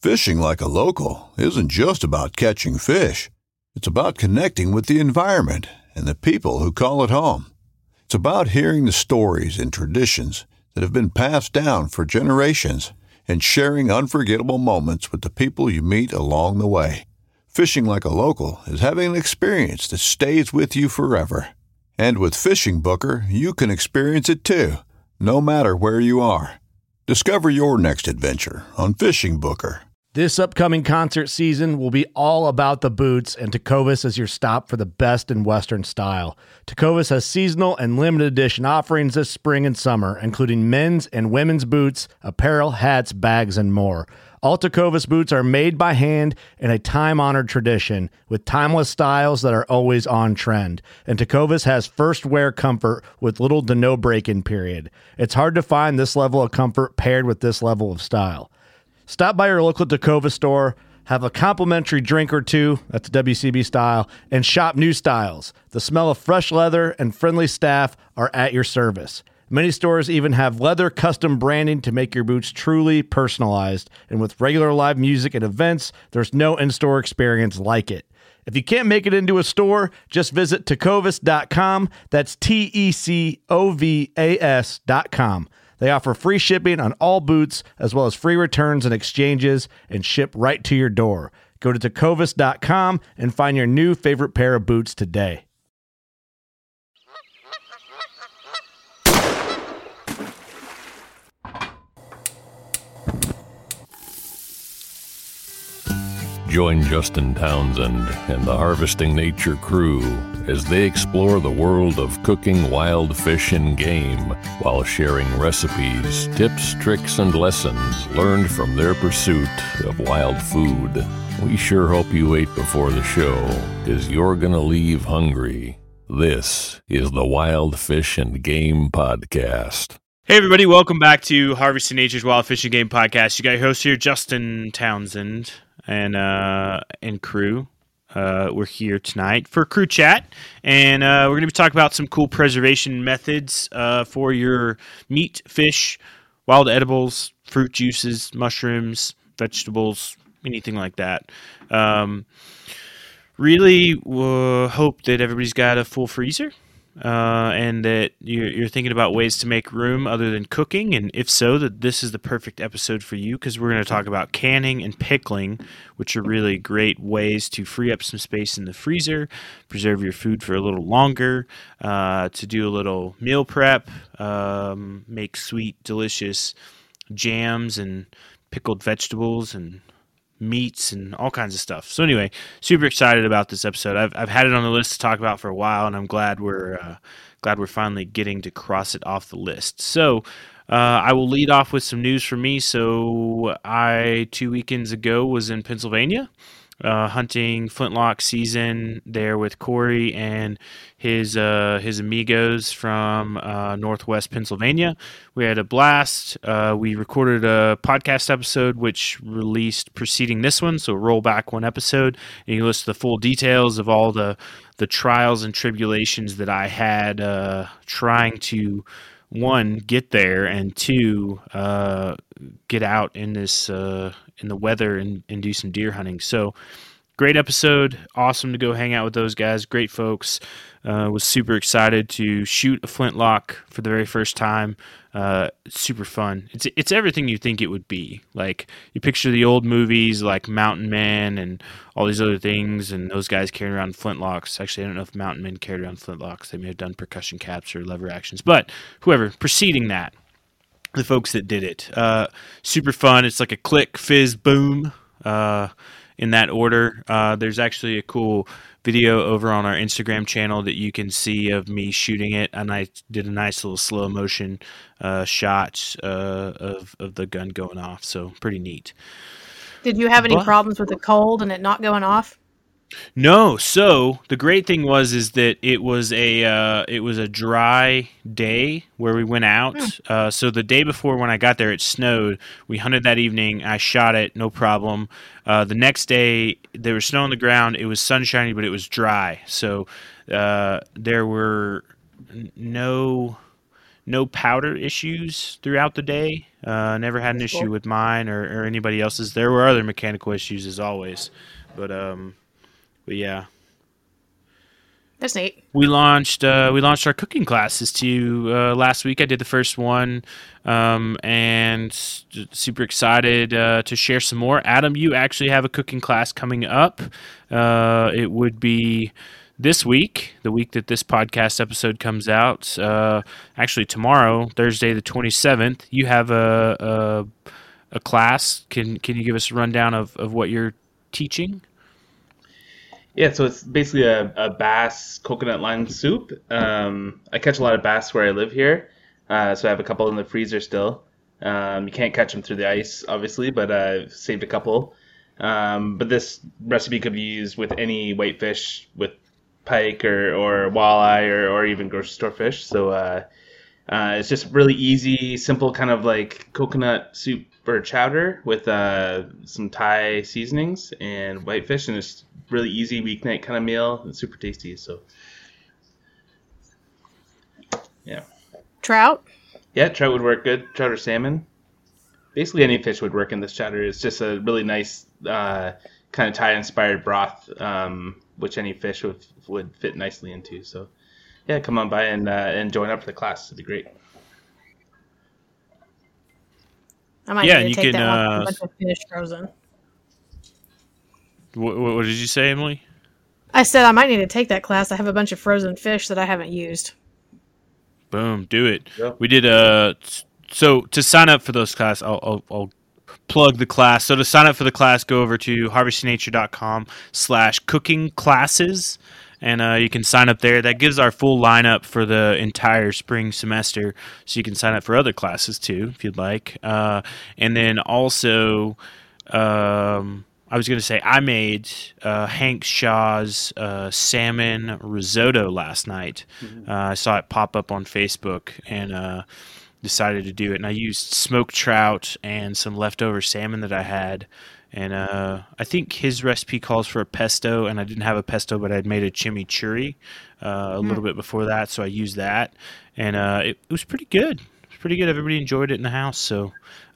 Fishing like a local isn't just about catching fish. It's about connecting with the environment and the people who call it home. It's about hearing the stories and traditions that have been passed down for generations and sharing unforgettable moments with the people you meet along the way. Fishing like a local is having an experience that stays with you forever. And with Fishing Booker, you can experience it too, no matter where you are. Discover your next adventure on Fishing Booker. This upcoming concert season will be all about the boots, and Tecovas is your stop for the best in Western style. Tecovas has seasonal and limited edition offerings this spring and summer, including men's and women's boots, apparel, hats, bags, and more. All Tecovas boots are made by hand in a time-honored tradition with timeless styles that are always on trend. And Tecovas has first wear comfort with little to no break-in period. It's hard to find this level of comfort paired with this level of style. Stop by your local Tecovas store, have a complimentary drink or two, that's WCB style, and shop new styles. The smell of fresh leather and friendly staff are at your service. Many stores even have leather custom branding to make your boots truly personalized. And with regular live music and events, there's no in-store experience like it. If you can't make it into a store, just visit tecovas.com. That's TECOVAS.com. They offer free shipping on all boots, as well as free returns and exchanges, and ship right to your door. Go to tecovas.com and find your new favorite pair of boots today. Join Justin Townsend and the Harvesting Nature crew as they explore the world of cooking wild fish and game while sharing recipes, tips, tricks, and lessons learned from their pursuit of wild food. We sure hope you ate before the show, 'cause you're gonna leave hungry. This is the Wild Fish and Game Podcast. Hey everybody, welcome back to Harvesting Nature's Wild Fish and Game Podcast. You got your host here, Justin Townsend, and crew. We're here tonight for crew chat, and we're going to be talking about some cool preservation methods for your meat, fish, wild edibles, fruit juices, mushrooms, vegetables, anything like that. Really hope that everybody's got a full freezer. And that you're thinking about ways to make room other than cooking, and if so, that this is the perfect episode for you, because we're going to talk about canning and pickling, which are really great ways to free up some space in the freezer, preserve your food for a little longer, to do a little meal prep, make sweet, delicious jams and pickled vegetables and meats and all kinds of stuff. So anyway, super excited about this episode. I've had it on the list to talk about for a while, and I'm glad we're finally getting to cross it off the list. So I will lead off with some news from me. So I 2 weekends ago was in Pennsylvania, hunting flintlock season there with Corey and his amigos from Northwest Pennsylvania. We had a blast. We recorded a podcast episode which released preceding this one, so roll back one episode and you list the full details of all the trials and tribulations that I had trying to, one, get there, and two, get out in this in the weather and do some deer hunting. So great episode. Awesome to go hang out with those guys. Great folks. Was super excited to shoot a flintlock for the very first time. Super fun. It's everything you think it would be. Like, you picture the old movies like Mountain Man and all these other things, and those guys carrying around flintlocks. Actually, I don't know if Mountain Men carried around flintlocks. They may have done percussion caps or lever actions. But whoever, preceding that, the folks that did it. Super fun. It's like a click, fizz, boom, in that order. There's actually a cool video over on our Instagram channel that you can see of me shooting it, and I did a nice little slow motion shot of the gun going off. So pretty neat. Did you have any problems with the cold and it not going off? No. So the great thing was that it was a dry day where we went out. So the day before, when I got there, it snowed. We hunted that evening. I shot it, no problem. The next day, there was snow on the ground. It was sunshiny, but it was dry. So there were no no powder issues throughout the day. Never had an issue with mine or anybody else's. There were other mechanical issues as always, but yeah. That's neat. We launched our cooking classes last week. I did the first one, and super excited to share some more. Adam, you actually have a cooking class coming up. It would be this week, the week that this podcast episode comes out. Actually, tomorrow, Thursday the 27th, you have a class. Can you give us a rundown of what you're teaching? Yeah, so it's basically a bass coconut lime soup. I catch a lot of bass where I live here, so I have a couple in the freezer still. You can't catch them through the ice, obviously, but I've saved a couple. But this recipe could be used with any whitefish, with pike or walleye or even grocery store fish. So it's just really easy, simple kind of like coconut soup or chowder with some Thai seasonings and whitefish, and it's really easy weeknight kind of meal. It's super tasty. So yeah. Trout? Yeah, trout would work good. Trout or salmon. Basically any fish would work in this chowder. It's just a really nice kind of Thai-inspired broth, which any fish would fit nicely into. So yeah, come on by and join up for the class. It'd be great. I might need to take that one. A bunch of fish frozen. What did you say, Emily? I said I might need to take that class. I have a bunch of frozen fish that I haven't used. Boom, do it. Yep. We did so to sign up for those classes, I'll plug the class. So to sign up for the class, go over to harvestingnature.com/cooking classes, and you can sign up there. That gives our full lineup for the entire spring semester, so you can sign up for other classes too if you'd like. And then also, I was going to say I made Hank Shaw's salmon risotto last night. I saw it pop up on Facebook and decided to do it. And I used smoked trout and some leftover salmon that I had. And I think his recipe calls for a pesto, and I didn't have a pesto, but I'd made a chimichurri a little bit before that, so I used that. And it was pretty good. It was pretty good. Everybody enjoyed it in the house. So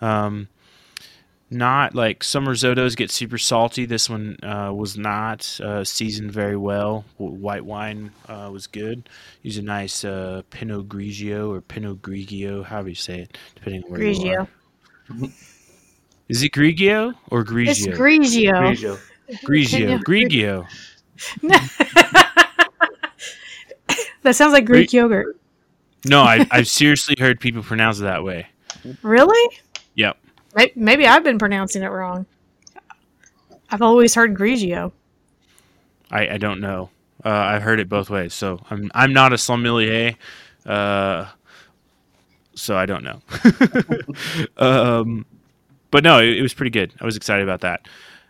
not like some risottos get super salty. This one was not seasoned very well. White wine was good. Use a nice Pinot Grigio or Pinot Grigio, however you say it, depending on where you are. Is it Grigio or Grigio? It's Grigio. Grigio. That sounds like Greek yogurt. No, I've seriously heard people pronounce it that way. Really? Yep. Maybe I've been pronouncing it wrong. I've always heard Grigio. I don't know. I've heard it both ways. So I'm not a sommelier, so I don't know. But no, it was pretty good. I was excited about that.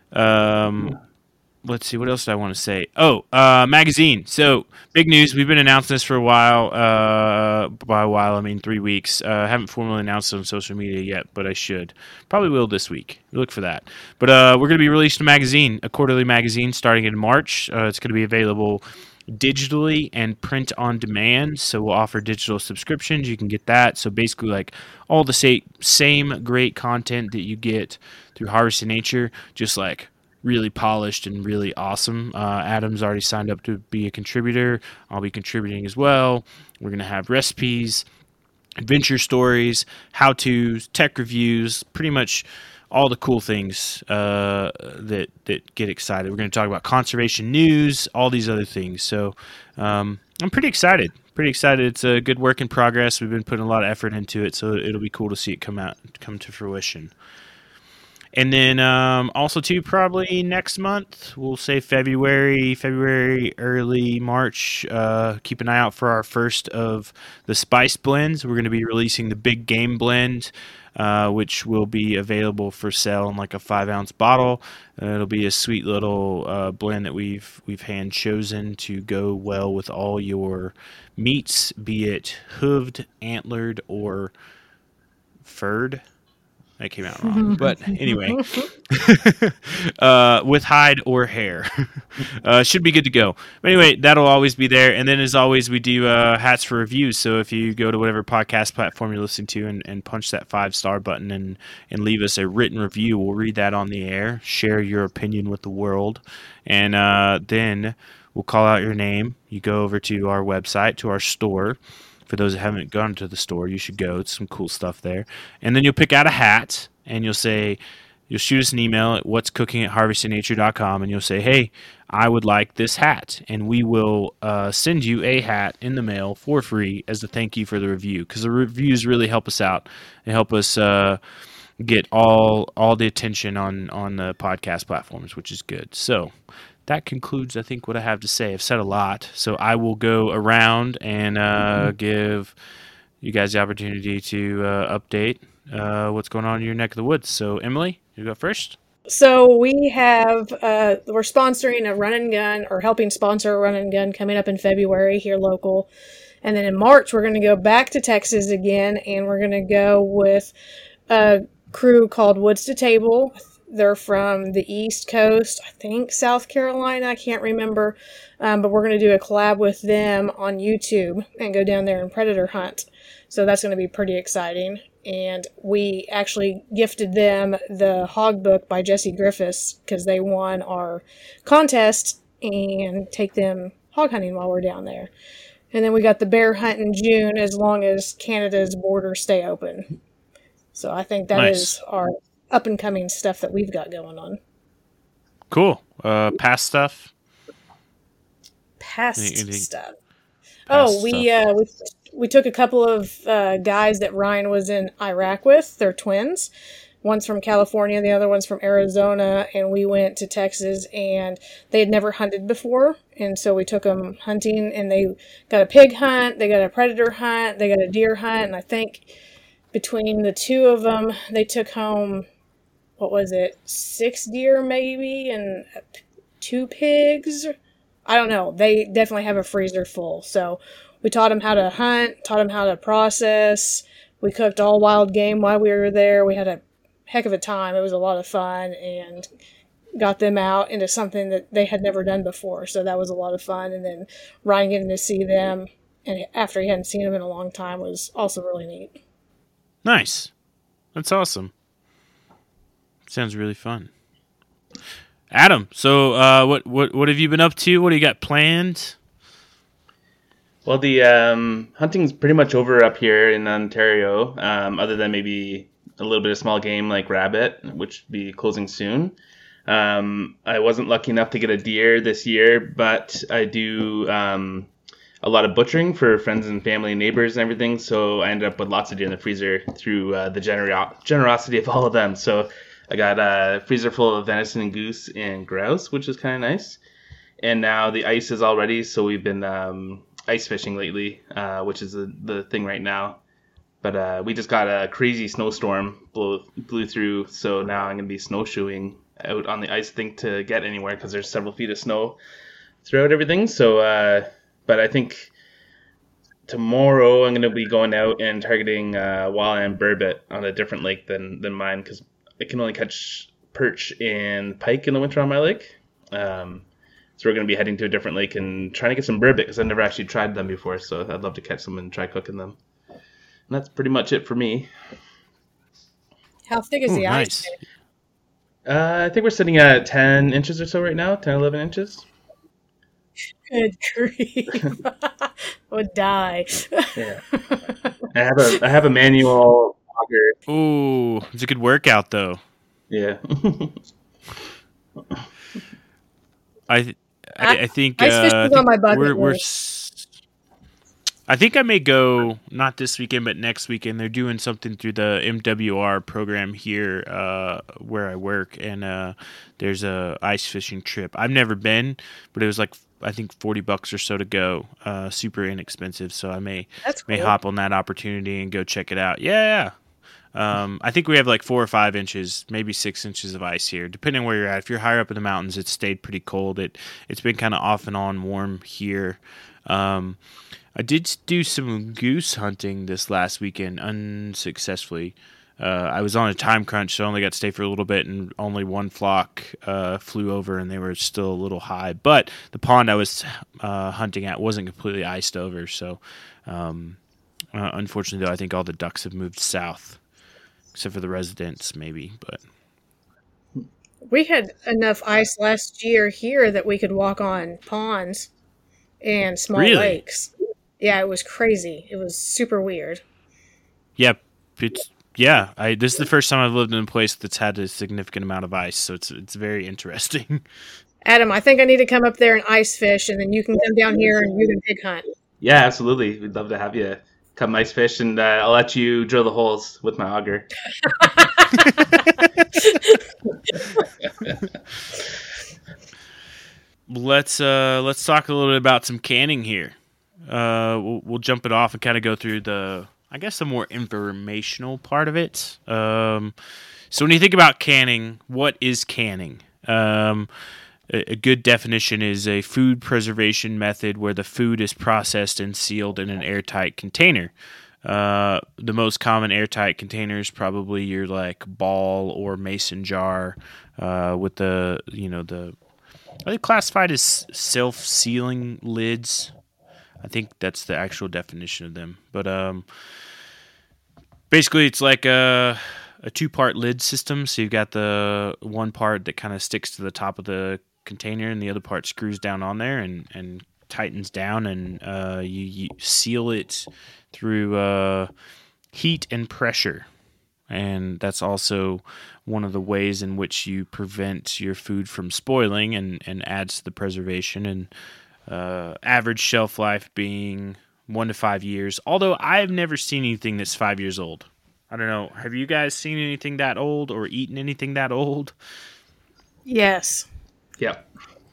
Let's see, what else did I want to say? Oh, magazine. So, big news. We've been announcing this for a while. By a while, I mean 3 weeks. I haven't formally announced it on social media yet, but I should. Probably will this week. Look for that. But we're going to be releasing a magazine, a quarterly magazine, starting in March. It's going to be available digitally and print on demand. So we'll offer digital subscriptions. You can get that. So basically, like all the same great content that you get through Harvesting Nature, just like really polished and really awesome. Adam's already signed up to be a contributor. I'll be contributing as well. We're going to have recipes, adventure stories, how-tos, tech reviews, pretty much all the cool things that get excited. We're going to talk about conservation news, all these other things. So I'm pretty excited. It's a good work in progress. We've been putting a lot of effort into it, so it'll be cool to see it come to fruition. And then also, too, probably next month, we'll say February, early March, keep an eye out for our first of the spice blends. We're going to be releasing the Big Game Blend, which will be available for sale in like a 5-ounce bottle. It'll be a sweet little blend that we've hand chosen to go well with all your meats, be it hooved, antlered, or furred. That came out wrong. But anyway, with hide or hair. Should be good to go. But anyway, that'll always be there. And then as always, we do hats for reviews. So if you go to whatever podcast platform you're listening to and punch that 5-star button and leave us a written review, we'll read that on the air, share your opinion with the world. And then we'll call out your name. You go over to our website, to our store. For those that haven't gone to the store, you should go. It's some cool stuff there. And then you'll pick out a hat, and you'll shoot us an email at what'scooking@harvestingnature.com, and you'll say, hey, I would like this hat. And we will send you a hat in the mail for free as a thank you for the review, because the reviews really help us out. They help us get all the attention on the podcast platforms, which is good. So that concludes, I think, what I have to say. I've said a lot, so I will go around and give you guys the opportunity to update what's going on in your neck of the woods. So, Emily, you go first. So we have, we're sponsoring a run and gun, or helping sponsor a run and gun coming up in February here local. And then in March, we're going to go back to Texas again, and we're going to go with a crew called Woods to Table. They're from the East Coast, I think South Carolina, I can't remember. But we're going to do a collab with them on YouTube and go down there and predator hunt. So that's going to be pretty exciting. And we actually gifted them the Hog Book by Jesse Griffiths because they won our contest, and take them hog hunting while we're down there. And then we got the bear hunt in June as long as Canada's borders stay open. So I think that is our up-and-coming stuff that we've got going on. Cool. Past stuff? Past stuff. We took a couple of guys that Ryan was in Iraq with. They're twins. One's from California, the other one's from Arizona, and we went to Texas, and they had never hunted before, and so we took them hunting, and they got a pig hunt, they got a predator hunt, they got a deer hunt, and I think between the two of them, they took home, 6 deer maybe, and 2 pigs? I don't know. They definitely have a freezer full. So we taught them how to hunt, taught them how to process. We cooked all wild game while we were there. We had a heck of a time. It was a lot of fun, and got them out into something that they had never done before. So that was a lot of fun. And then Ryan getting to see them, and after he hadn't seen them in a long time, was also really neat. Nice. That's awesome. Sounds really fun. Adam, so what have you been up to? What do you got planned? Well, the hunting's pretty much over up here in Ontario, other than maybe a little bit of small game like rabbit, which will be closing soon. I wasn't lucky enough to get a deer this year, but I do a lot of butchering for friends and family and neighbors and everything, so I ended up with lots of deer in the freezer through the generosity of all of them. So I got a freezer full of venison and goose and grouse, which is kind of nice. And now the ice is all ready, so we've been ice fishing lately, which is the thing right now. But we just got a crazy snowstorm blew through, so now I'm going to be snowshoeing out on the ice thing to get anywhere because there's several feet of snow throughout everything. So, but I think tomorrow I'm going to be going out and targeting walleye and burbot on a different lake than mine, because I can only catch perch and pike in the winter on my lake. So we're going to be heading to a different lake and trying to get some burbot, because I've never actually tried them before, so I'd love to catch them and try cooking them. And that's pretty much it for me. How thick is the ice? I think we're sitting at 10 inches or so right now, 10, 11 inches. Good grief. Would die. Yeah. I have a manual auger. Ooh, it's a good workout though. Yeah. I think ice fishing is on my bucket list. I think I may go not this weekend but next weekend. They're doing something through the MWR program here where I work, and there's a ice fishing trip. I've never been, but it was like I think $40 or so to go. Super inexpensive, so I may hop on that opportunity and go check it out. Yeah. I think we have like 4 or 5 inches, maybe 6 inches of ice here, depending on where you're at. If you're higher up in the mountains, it's stayed pretty cold. It's been kind of off and on warm here. I did do some goose hunting this last weekend unsuccessfully. I was on a time crunch, so I only got to stay for a little bit, and only one flock flew over, and they were still a little high. But the pond I was hunting at wasn't completely iced over, so unfortunately, though, I think all the ducks have moved south, except for the residents, maybe. But We had enough ice last year here that we could walk on ponds and small Really? lakes. Yeah, it was crazy. It was super weird. yeah, this is the first time I've lived in a place that's had a significant amount of ice, so it's very interesting. Adam, I think I need to come up there and ice fish, and then you can come down here and you can pig hunt. Yeah, absolutely. We'd love to have you come ice fish, and I'll let you drill the holes with my auger. Let's talk a little bit about some canning here. We'll jump it off and kind of go through the more informational part of it. So when you think about canning, what is canning? A good definition is a food preservation method where the food is processed and sealed in an airtight container. The most common airtight containers probably your like ball or mason jar with the are they classified as self-sealing lids? I think that's the actual definition of them. But basically, it's like a two-part lid system. So you've got the one part that kind of sticks to the top of the container, and the other part screws down on there and tightens down, and you seal it through heat and pressure. And that's also one of the ways in which you prevent your food from spoiling and adds to the preservation. And average shelf life being 1 to 5 years. Although I've never seen anything that's 5 years old. I don't know. Have you guys seen anything that old or eaten anything that old? Yes. Yep.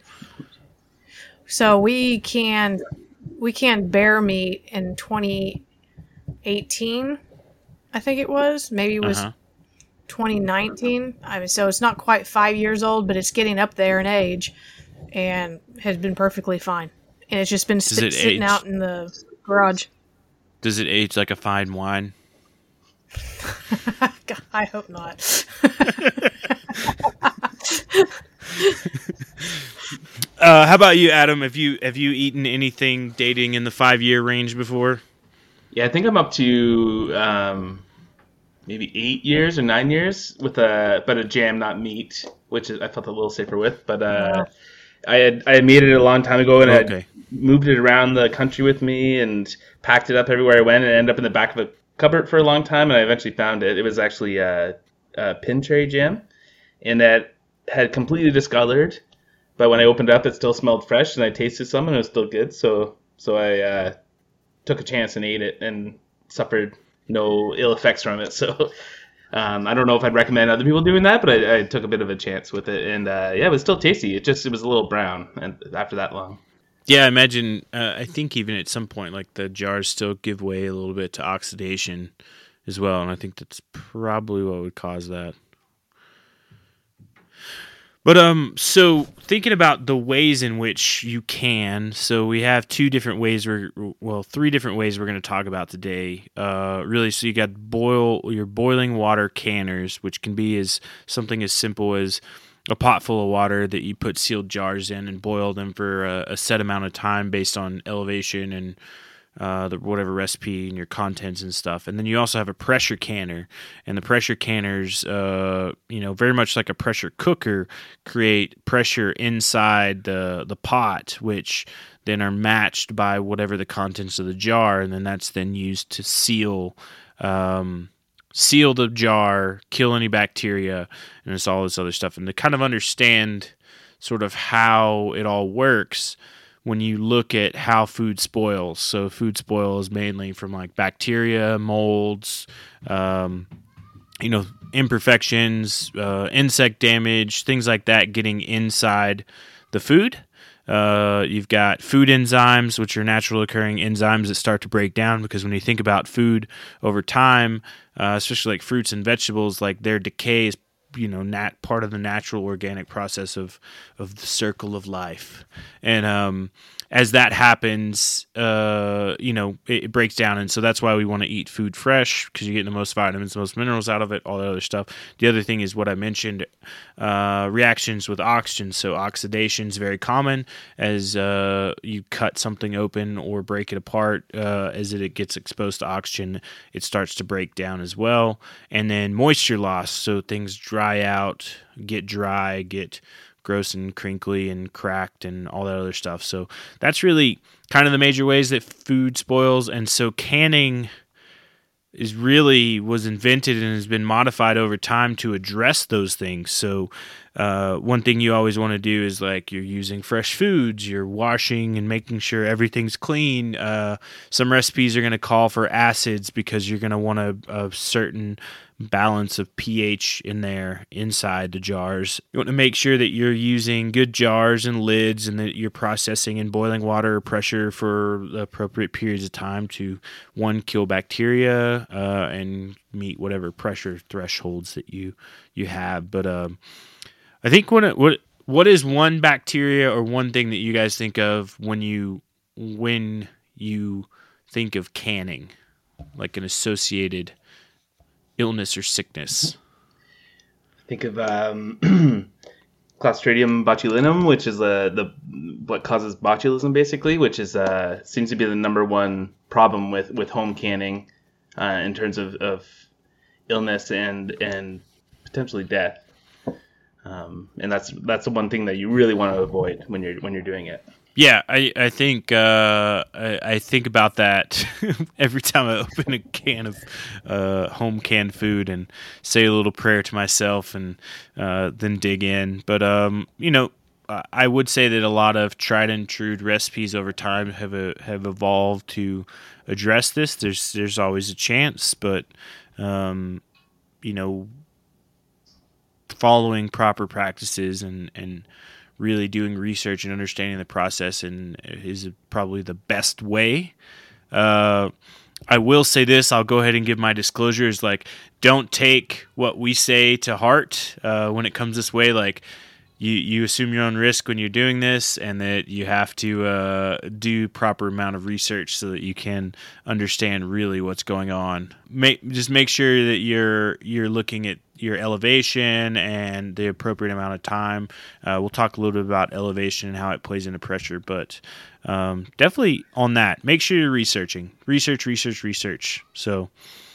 So we canned bear meat in 2018, I think it was. Maybe it was 2019. So it's not quite 5 years old, but it's getting up there in age and has been perfectly fine. And it's just been sitting out in the garage. Does it age like a fine wine? God, I hope not. How about you, Adam? Have you eaten anything dating in the 5-year range before? Yeah, I think I'm up to maybe 8 years or 9 years with a jam, not meat, which I felt a little safer with. But I had made it a long time ago, and I moved it around the country with me and packed it up everywhere I went, and it ended up in the back of a cupboard for a long time, and I eventually found it. It was actually a pin cherry jam, and that had completely discolored. But when I opened it up, it still smelled fresh, and I tasted some, and it was still good. So I took a chance and ate it, and suffered no ill effects from it. So I don't know if I'd recommend other people doing that, but I took a bit of a chance with it, and it was still tasty. It was a little brown, and after that long. Yeah, I imagine. I think even at some point, like the jars still give way a little bit to oxidation as well, and I think that's probably what would cause that. But so thinking about the ways in which you can, so we have 3 different ways we're going to talk about today. Really, so you got your boiling water canners, which can be something as simple as a pot full of water that you put sealed jars in and boil them for a set amount of time based on elevation and whatever recipe and your contents and stuff. And then you also have a pressure canner, and the pressure canners, very much like a pressure cooker, create pressure inside the pot, which then are matched by whatever the contents of the jar, and then that's then used to seal the jar, kill any bacteria, and it's all this other stuff. And to kind of understand sort of how it all works, when you look at how food spoils. So food spoils mainly from like bacteria, molds, imperfections, insect damage, things like that getting inside the food. You've got food enzymes, which are natural occurring enzymes that start to break down, because when you think about food over time, especially like fruits and vegetables, like their decay is part of the natural organic process of the circle of life. And as that happens, it breaks down. And so that's why we want to eat food fresh, because you're getting the most vitamins, the most minerals out of it, all that other stuff. The other thing is what I mentioned, reactions with oxygen. So oxidation is very common as you cut something open or break it apart. As it gets exposed to oxygen, it starts to break down as well. And then moisture loss. So things dry out, get dry, get gross and crinkly and cracked and all that other stuff. So that's really kind of the major ways that food spoils. And so canning was invented and has been modified over time to address those things. So one thing you always want to do is, like, you're using fresh foods, you're washing and making sure everything's clean. Some recipes are going to call for acids because you're going to want a certain balance of pH in there inside the jars. You want to make sure that you're using good jars and lids, and that you're processing in boiling water or pressure for the appropriate periods of time to, one, kill bacteria and meet whatever pressure thresholds that you have. But I think what is one bacteria or one thing that you guys think of when you think of canning, like an associated illness or sickness? Think of Clostridium botulinum, which is what causes botulism, basically, which is seems to be the number one problem with home canning in terms of illness and potentially death. And that's the one thing that you really want to avoid when you're doing it. Yeah, I think I think about that every time I open a can of home canned food and say a little prayer to myself and then dig in. But I would say that a lot of tried and true recipes over time have evolved to address this. There's always a chance, but following proper practices and really doing research and understanding the process is probably the best way. I will say this, I'll go ahead and give my disclosures, like, don't take what we say to heart when it comes this way. Like, you assume your own risk when you're doing this, and that you have to do proper amount of research so that you can understand really what's going on. Just make sure that you're looking at your elevation and the appropriate amount of time. We'll talk a little bit about elevation and how it plays into pressure, but definitely on that, make sure you're researching. Research. So,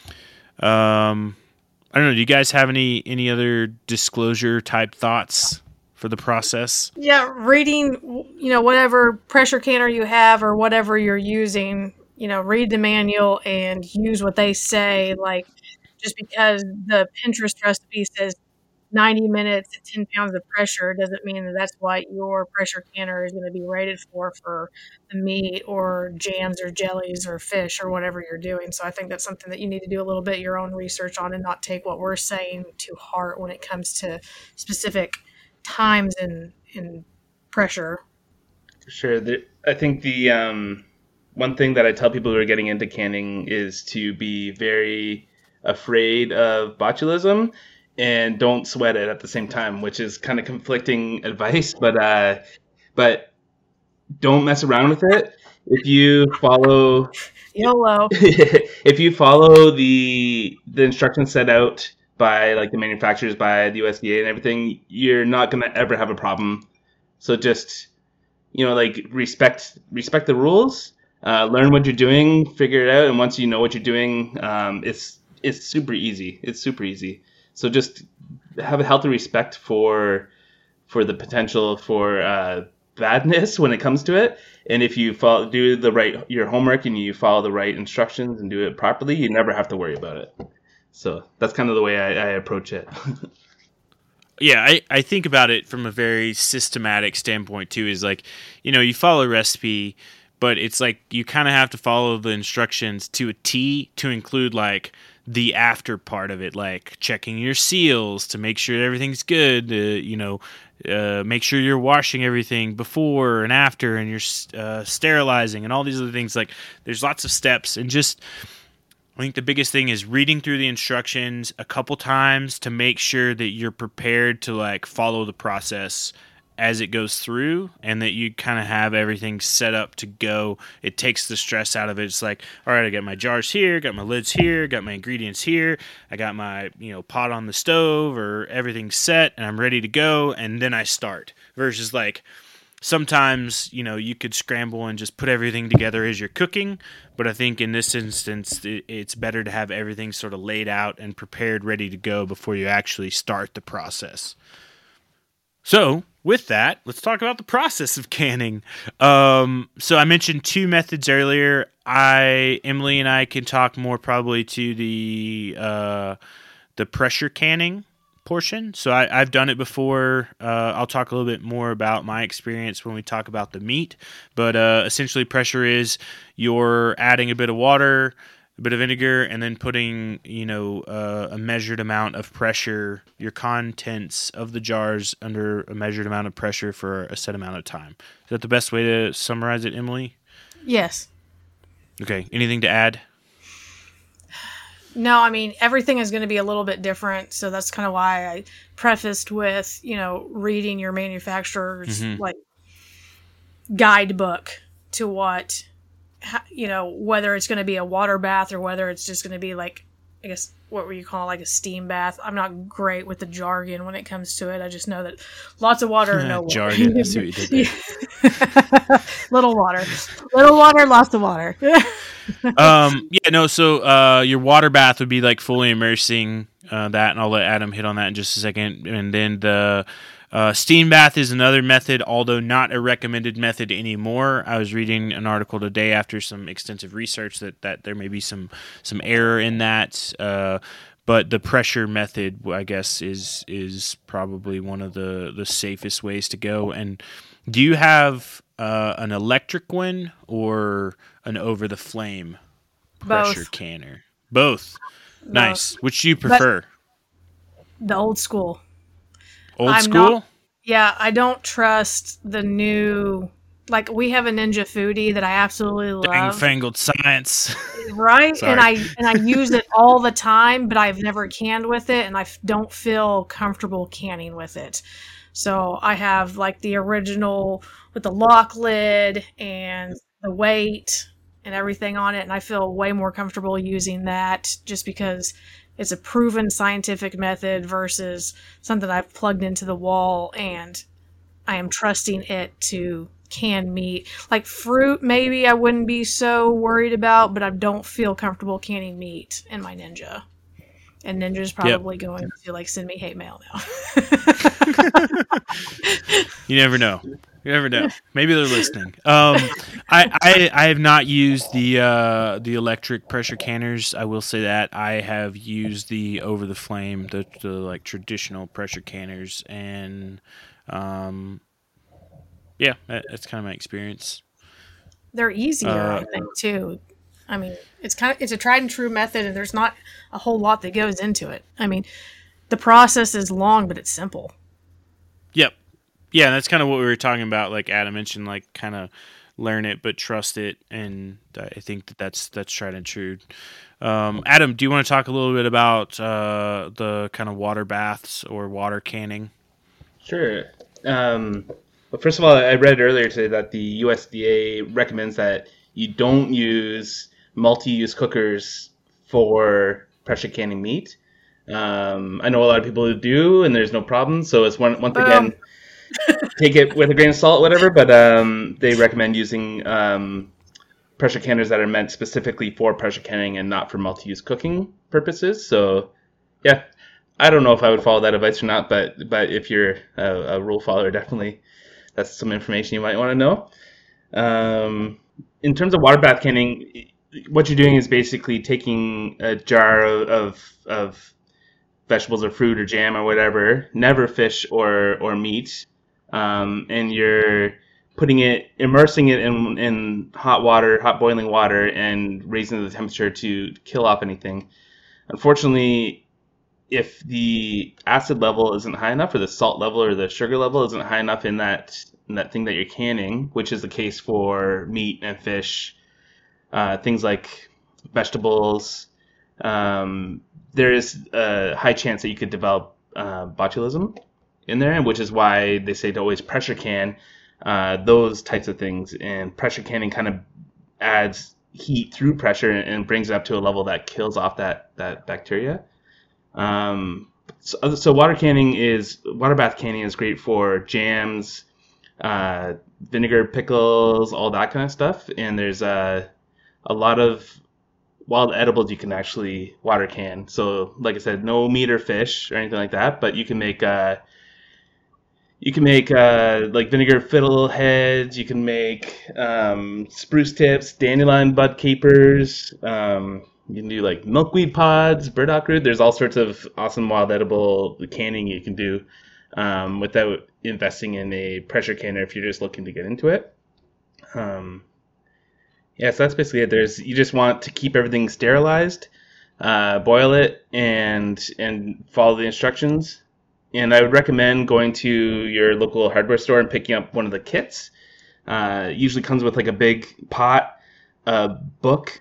I don't know. Do you guys have any other disclosure type thoughts for the process? Yeah, reading, whatever pressure canner you have or whatever you're using, read the manual and use what they say. Like, just because the Pinterest recipe says 90 minutes at 10 pounds of pressure doesn't mean that that's what your pressure canner is going to be rated for the meat or jams or jellies or fish or whatever you're doing. So I think that's something that you need to do a little bit your own research on and not take what we're saying to heart when it comes to specific times in pressure. For sure. I think the one thing that I tell people who are getting into canning is to be very afraid of botulism and don't sweat it at the same time, which is kind of conflicting advice, but don't mess around with it. If you follow YOLO, if you follow the instructions set out by, like, the manufacturers, by the USDA and everything, you're not going to ever have a problem. So just, respect the rules, learn what you're doing, figure it out. And once you know what you're doing, it's super easy. It's super easy. So just have a healthy respect for the potential for badness when it comes to it. And if you do your homework and you follow the right instructions and do it properly, you never have to worry about it. So that's kind of the way I approach it. Yeah, I think about it from a very systematic standpoint too, is like, you follow a recipe, but it's like you kind of have to follow the instructions to a T to include, like, the after part of it, like checking your seals to make sure everything's good, make sure you're washing everything before and after, and you're sterilizing and all these other things. Like, there's lots of steps, and just I think the biggest thing is reading through the instructions a couple times to make sure that you're prepared to like follow the process as it goes through, and that you kind of have everything set up to go. It takes the stress out of it. It's like, all right, I got my jars here, got my lids here, got my ingredients here, I got my pot on the stove, or everything's set and I'm ready to go, and then I start. Versus like sometimes you could scramble and just put everything together as you're cooking, but I think in this instance it's better to have everything sort of laid out and prepared, ready to go before you actually start the process. So with that, let's talk about the process of canning. So I mentioned 2 methods earlier. Emily and I can talk more probably to the pressure canning portion. So I've done it before. I'll talk a little bit more about my experience when we talk about the meat. But essentially, pressure is you're adding a bit of water, a bit of vinegar, and then putting, a measured amount of pressure, your contents of the jars under a measured amount of pressure for a set amount of time. Is that the best way to summarize it, Emily? Yes. Okay. Anything to add? No, I mean, everything is going to be a little bit different. So that's kind of why I prefaced with, reading your manufacturer's like guidebook to what, whether it's going to be a water bath or whether it's just going to be like, I guess, what would you call it, like a steam bath? I'm not great with the jargon when it comes to it. I just know that lots of water or no water. Jargon, I see what you did there. Little water, lots of water. So your water bath would be like fully immersing that, and I'll let Adam hit on that in just a second. And then the steam bath is another method, although not a recommended method anymore. I was reading an article today after some extensive research that there may be some error in that. But the pressure method, I guess, is probably one of the safest ways to go. And do you have an electric one or an over the flame pressure canner? Both. Nice. Which do you prefer? The old school. Old school? I don't trust the new. Like, we have a Ninja Foodie that I absolutely love. Dang-fangled science. Right? And I use it all the time, but I've never canned with it, and I don't feel comfortable canning with it. So I have like the original with the lock lid and the weight and everything on it, and I feel way more comfortable using that just because it's a proven scientific method versus something I've plugged into the wall and I am trusting it to can meat. Like fruit, maybe I wouldn't be so worried about, but I don't feel comfortable canning meat in my Ninja. And Ninja's probably going to like send me hate mail now. You never know. Maybe they're listening. I have not used the electric pressure canners. I will say that I have used the over the flame, the like traditional pressure canners, and that's kind of my experience. They're easier, I think, too. I mean, it's a tried and true method, and there's not a whole lot that goes into it. I mean, the process is long, but it's simple. Yep. Yeah, that's kind of what we were talking about. Like Adam mentioned, like kind of learn it but trust it, and I think that's tried and true. Adam, do you want to talk a little bit about the kind of water baths or water canning? Sure. Well, first of all, I read earlier today that the USDA recommends that you don't use multi-use cookers for pressure canning meat. I know a lot of people who do, and there's no problem. So it's once again, take it with a grain of salt, whatever. But they recommend using pressure canners that are meant specifically for pressure canning and not for multi-use cooking purposes. So, yeah, I don't know if I would follow that advice or not. But if you're a rule follower, definitely that's some information you might want to know. In terms of water bath canning, what you're doing is basically taking a jar of vegetables or fruit or jam or whatever, never fish or meat, and you're immersing it in hot boiling water, and raising the temperature to kill off anything. Unfortunately, if the acid level isn't high enough, or the salt level or the sugar level isn't high enough in that thing that you're canning, which is the case for meat and fish, things like vegetables, there is a high chance that you could develop botulism in there, which is why they say to always pressure can those types of things. And pressure canning kind of adds heat through pressure and brings it up to a level that kills off that bacteria. So water bath canning is great for jams, vinegar, pickles, all that kind of stuff. And there's a lot of wild edibles you can actually water can. So like I said, no meat or fish or anything like that, but you can make like vinegar fiddleheads. You can make spruce tips, dandelion bud capers. You can do like milkweed pods, burdock root. There's all sorts of awesome wild edible canning you can do without investing in a pressure canner if you're just looking to get into it. So that's basically it. You just want to keep everything sterilized, boil it, and follow the instructions. And I would recommend going to your local hardware store and picking up one of the kits. It usually comes with like a big pot, book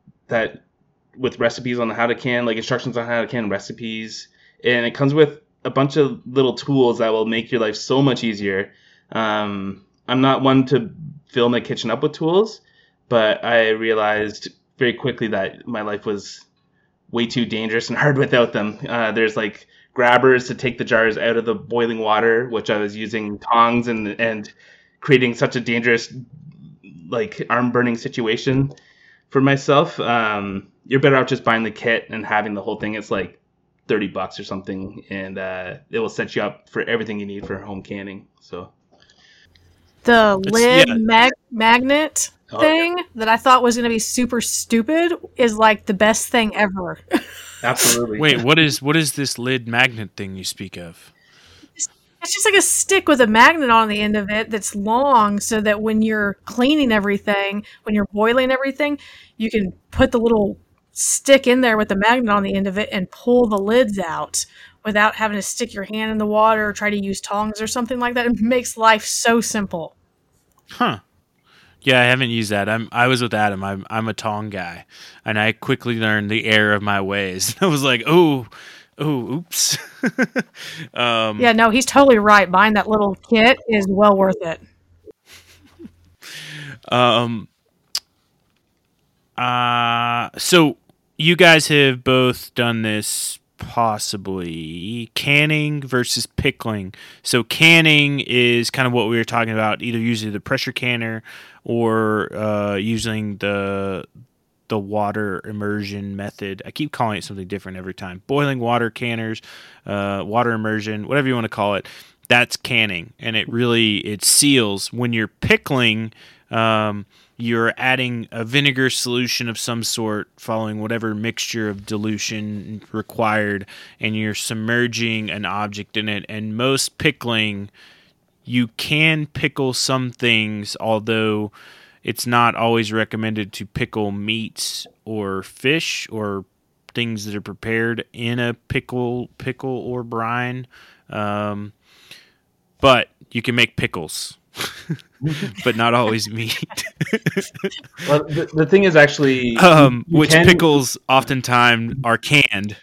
with recipes on how to can, like instructions on how to can, recipes. And it comes with a bunch of little tools that will make your life so much easier. I'm not one to fill my kitchen up with tools, but I realized very quickly that my life was way too dangerous and hard without them. There's like grabbers to take the jars out of the boiling water, which I was using tongs and creating such a dangerous, like, arm burning situation for myself. You're better off just buying the kit and having the whole thing. It's like $30 or something, and it will set you up for everything you need for home canning. So the lid magnet thing that I thought was going to be super stupid is like the best thing ever. Absolutely. Wait, what is this lid magnet thing you speak of? It's just like a stick with a magnet on the end of it that's long, so that when you're cleaning everything, when you're boiling everything, you can put the little stick in there with the magnet on the end of it and pull the lids out without having to stick your hand in the water or try to use tongs or something like that. It makes life so simple. Huh. Yeah, I haven't used that. I was with Adam. I'm a tong guy, and I quickly learned the error of my ways. I was like, oh, oops. Yeah, no, he's totally right. Buying that little kit is well worth it. So you guys have both done this, possibly canning versus pickling. So canning is kind of what we were talking about, either using the pressure canner or using the water immersion method. I keep calling it something different every time. Boiling water canners, water immersion, whatever you want to call it. That's canning, and it seals. When you're pickling, you're adding a vinegar solution of some sort, following whatever mixture of dilution required, and you're submerging an object in it. And most pickling, you can pickle some things, although it's not always recommended to pickle meats or fish or things that are prepared in a pickle or brine. But you can make pickles, but not always meat. Well, the thing is actually... pickles oftentimes are canned.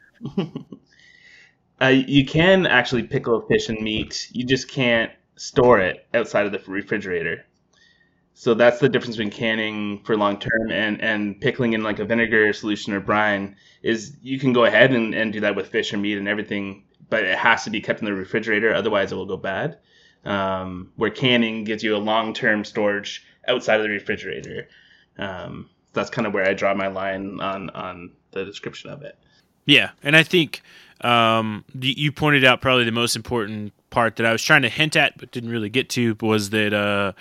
You can actually pickle fish and meat. You just can't store it outside of the refrigerator. So that's the difference between canning for long term and pickling in like a vinegar solution or brine. Is you can go ahead and do that with fish or meat and everything, but it has to be kept in the refrigerator, otherwise it will go bad. Where canning gives you a long-term storage outside of the refrigerator. That's kind of where I draw my line on the description of it. Yeah, and I think you pointed out probably the most important part that I was trying to hint at but didn't really get to was that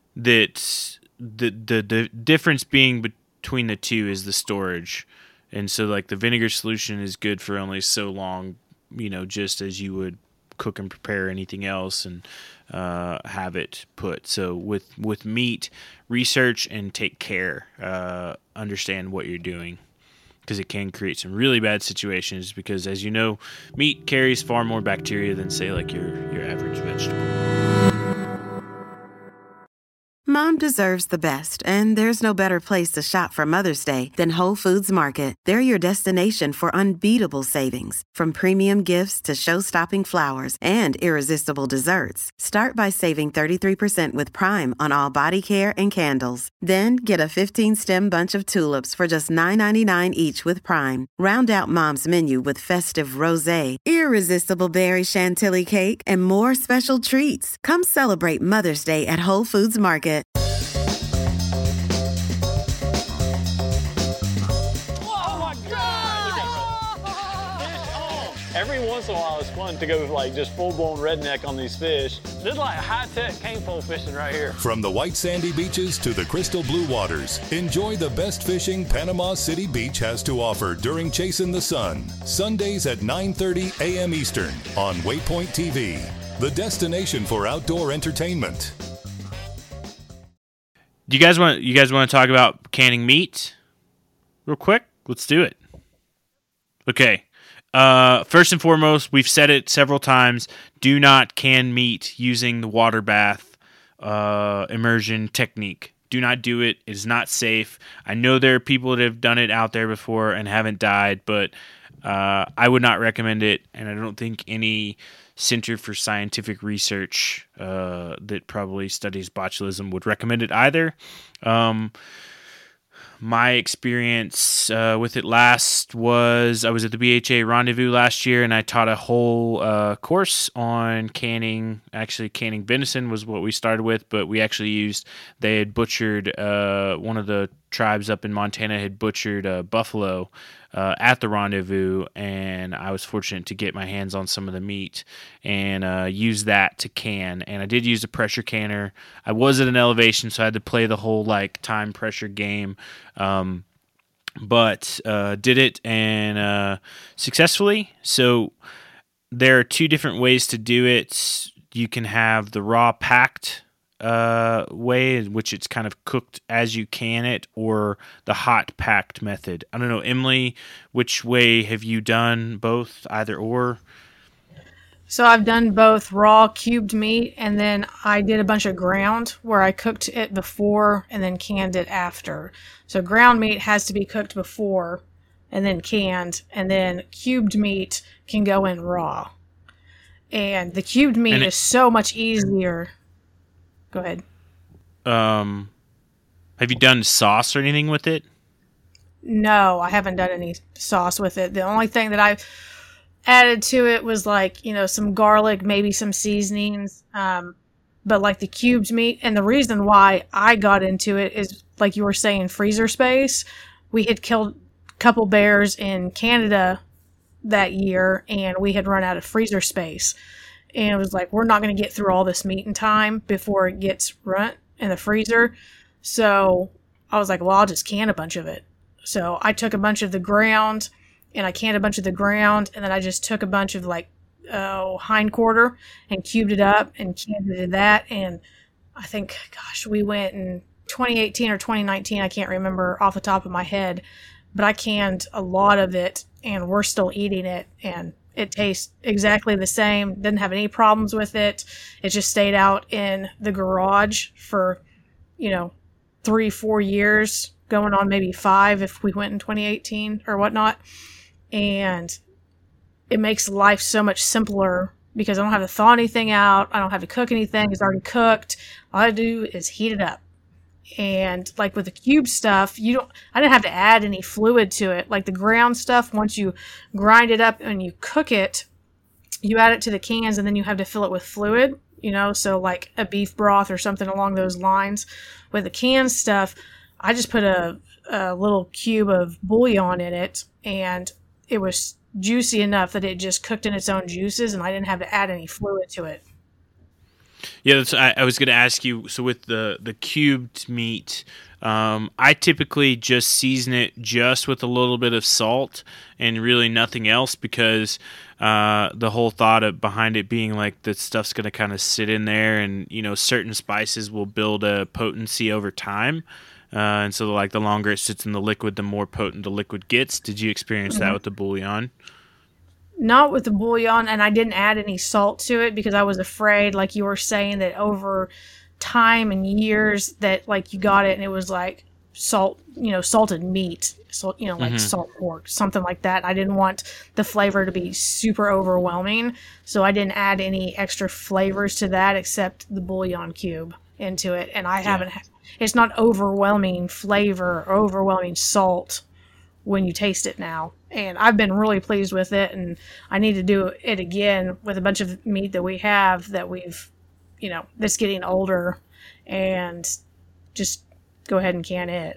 the difference being between the two is the storage. And so like the vinegar solution is good for only so long, just as you would cook and prepare anything else and have it put. So with meat, research and take care, understand what you're doing, because it can create some really bad situations, because as you know, meat carries far more bacteria than say like your average vegetable. Mom deserves the best, and there's no better place to shop for Mother's Day than Whole Foods Market. They're your destination for unbeatable savings, from premium gifts to show-stopping flowers and irresistible desserts. Start by saving 33% with Prime on all body care and candles. Then get a 15-stem bunch of tulips for just $9.99 each with Prime. Round out Mom's menu with festive rosé, irresistible berry chantilly cake, and more special treats. Come celebrate Mother's Day at Whole Foods Market. Oh my God! Every once in a while, it's fun to go like just full-blown redneck on these fish. This is like high-tech cane pole fishing right here. From the white sandy beaches to the crystal blue waters, enjoy the best fishing Panama City Beach has to offer during Chasing the Sun. Sundays at 9:30 a.m. Eastern on Waypoint TV, the destination for outdoor entertainment. Do you guys want to talk about canning meat real quick? Let's do it. Okay. First and foremost, we've said it several times, do not can meat using the water bath immersion technique. Do not do it. It is not safe. I know there are people that have done it out there before and haven't died, but I would not recommend it, and I don't think any Center for Scientific Research that probably studies botulism would recommend it either. My experience with it last was I was at the BHA Rendezvous last year, and I taught a whole course on canning. Actually, canning venison was what we started with, but we actually they had butchered, one of the tribes up in Montana had butchered buffalo at the Rendezvous, and I was fortunate to get my hands on some of the meat and use that to can. And I did use a pressure canner. I was at an elevation, so I had to play the whole time pressure game, but did it and successfully. So there are two different ways to do it. You can have the raw packed way, in which it's kind of cooked as you can it, or the hot packed method. I don't know, Emily, which way have you done? Both, either or? So I've done both raw cubed meat, and then I did a bunch of ground where I cooked it before and then canned it after. So ground meat has to be cooked before and then canned, and then cubed meat can go in raw. And the cubed meat is so much easier. Go ahead. Have you done sauce or anything with it? No, I haven't done any sauce with it. The only thing that I added to it was some garlic, maybe some seasonings. But like the cubed meat, and the reason why I got into it is, like you were saying, freezer space. We had killed a couple bears in Canada that year, and we had run out of freezer space. And it was like, we're not going to get through all this meat in time before it gets run in the freezer. So I was like, well, I'll just can a bunch of it. So I took a bunch of the ground, and I canned a bunch of the ground, and then I just took a bunch of hindquarter and cubed it up and canned it in that. And I think, we went in 2018 or 2019. I can't remember off the top of my head, but I canned a lot of it, and we're still eating it, and it tastes exactly the same. Didn't have any problems with it. It just stayed out in the garage for, 3-4 years, going on maybe 5 if we went in 2018 or whatnot. And it makes life so much simpler because I don't have to thaw anything out. I don't have to cook anything. It's already cooked. All I do is heat it up. And like with the cube stuff, I didn't have to add any fluid to it. Like the ground stuff, once you grind it up and you cook it, you add it to the cans, and then you have to fill it with fluid, so like a beef broth or something along those lines. With the canned stuff, I just put a little cube of bouillon in it, and it was juicy enough that it just cooked in its own juices, and I didn't have to add any fluid to it. Yeah, I was going to ask you, so with the cubed meat, I typically just season it just with a little bit of salt and really nothing else, because the whole thought behind it being like the stuff's going to kind of sit in there, and certain spices will build a potency over time. And so the longer it sits in the liquid, the more potent the liquid gets. Did you experience that with the bouillon? Not with the bouillon, and I didn't add any salt to it because I was afraid, like you were saying, that over time and years that like you got it and it was like salted meat, so like salt pork, something like that. I didn't want the flavor to be super overwhelming, so I didn't add any extra flavors to that except the bouillon cube into it. And I haven't. It's not overwhelming flavor or overwhelming salt when you taste it now. And I've been really pleased with it, and I need to do it again with a bunch of meat that we have that we've, that's getting older, and just go ahead and can it.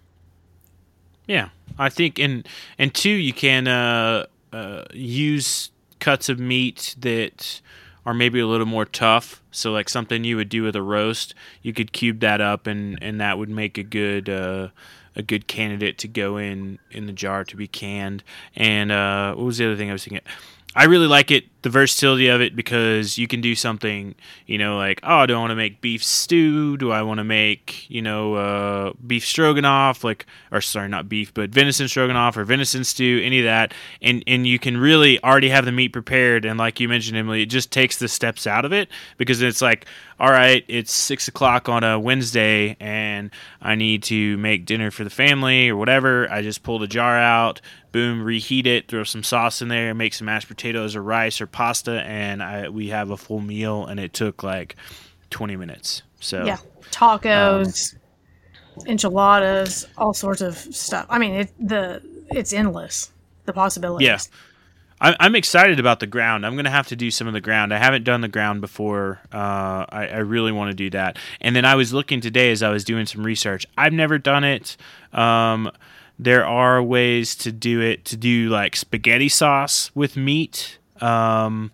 Yeah, I think, and two, you can use cuts of meat that are maybe a little more tough. So like something you would do with a roast, you could cube that up, and that would make a good candidate to go in the jar to be canned. And what was the other thing I was thinking? I really like it, the versatility of it, because you can do something, like, oh, do I want to make beef stew? Do I want to make, beef stroganoff? Not beef, but venison stroganoff or venison stew, any of that. And you can really already have the meat prepared. And like you mentioned, Emily, it just takes the steps out of it, because it's like, all right, it's 6 o'clock on a Wednesday and I need to make dinner for the family or whatever. I just pull the jar out, boom, reheat it, throw some sauce in there, make some mashed potatoes or rice or pasta, and we have a full meal, and it took like 20 minutes. So yeah, tacos, enchiladas, all sorts of stuff. I mean, it's endless, the possibilities. Yeah. I'm excited about the ground. I'm going to have to do some of the ground. I haven't done the ground before. I really want to do that. And then I was looking today as I was doing some research. I've never done it. There are ways to do it, to do like spaghetti sauce with meat. And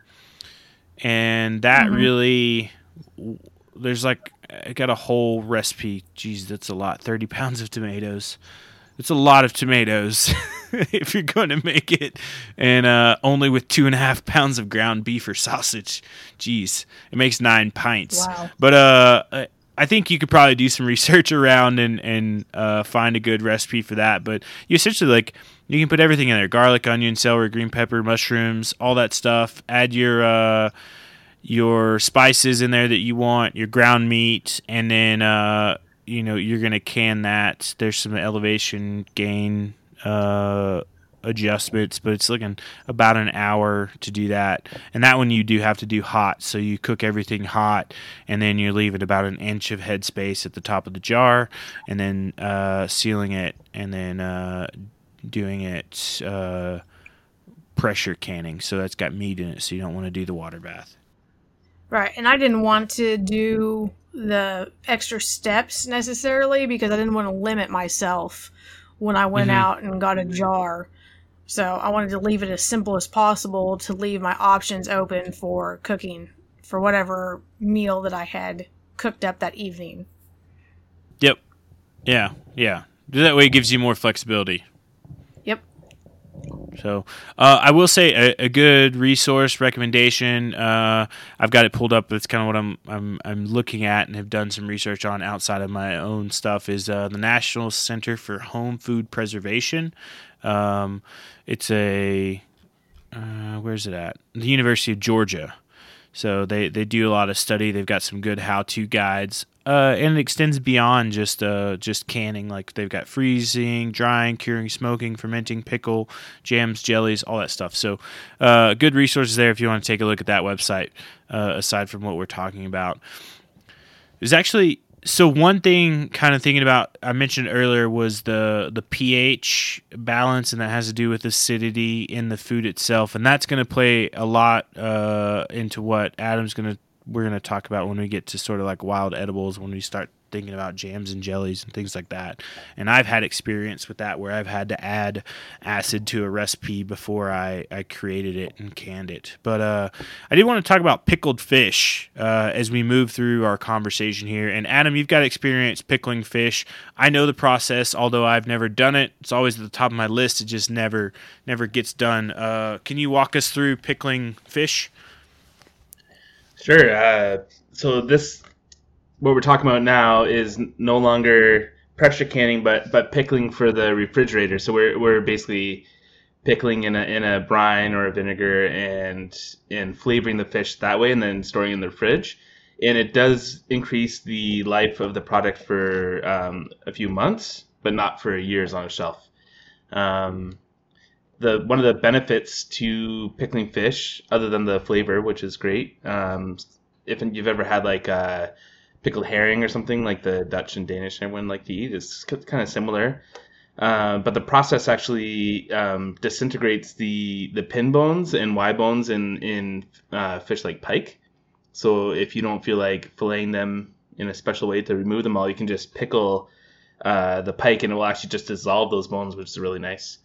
that really, there's like, I got a whole recipe. Jeez, that's a lot. 30 pounds of tomatoes. It's a lot of tomatoes if you're going to make it. And only with 2.5 pounds of ground beef or sausage. Jeez, it makes 9 pints. Wow. But I think you could probably do some research around and find a good recipe for that. But you essentially, you can put everything in there. Garlic, onion, celery, green pepper, mushrooms, all that stuff. Add your spices in there that you want, your ground meat, and then you're going to can that. There's some elevation gain adjustments, but it's looking about an hour to do that. And that one you do have to do hot, so you cook everything hot, and then you leave it about an inch of headspace at the top of the jar, and then sealing it, and then doing it pressure canning, so that's got meat in it, so you don't want to do the water bath. Right, and I didn't want to do the extra steps necessarily because I didn't want to limit myself when I went out and got a jar. So I wanted to leave it as simple as possible to leave my options open for cooking for whatever meal that I had cooked up that evening. Yep. Yeah. That way it gives you more flexibility. Yep. So I will say a good resource recommendation. I've got it pulled up. That's kind of what I'm looking at and have done some research on outside of my own stuff. Is the National Center for Home Food Preservation. It's where's it at? The University of Georgia. So they do a lot of study. They've got some good how-to guides. And it extends beyond just canning. Like they've got freezing, drying, curing, smoking, fermenting, pickle, jams, jellies, all that stuff. So good resources there if you want to take a look at that website, aside from what we're talking about. There's actually, so one thing kind of thinking about, I mentioned earlier, was the pH balance, and that has to do with acidity in the food itself. And that's going to play a lot into what we're going to talk about when we get to sort of like wild edibles, when we start thinking about jams and jellies and things like that. And I've had experience with that where I've had to add acid to a recipe before I created it and canned it. But I did want to talk about pickled fish as we move through our conversation here. And Adam, you've got experience pickling fish. I know the process, although I've never done it. It's always at the top of my list. It just never gets done. Can you walk us through pickling fish? Sure. So what we're talking about now is no longer pressure canning, but pickling for the refrigerator. So we're basically pickling in a brine or a vinegar and flavoring the fish that way, and then storing in the fridge. and it does increase the life of the product for a few months, but not for years on a shelf. One of the benefits to pickling fish, other than the flavor, which is great, if you've ever had like pickled herring or something like the Dutch and Danish everyone like to eat, it's kind of similar. But the process actually disintegrates the pin bones and Y bones in fish like pike. So if you don't feel like filleting them in a special way to remove them all, you can just pickle the pike and it will actually just dissolve those bones, which is really nice.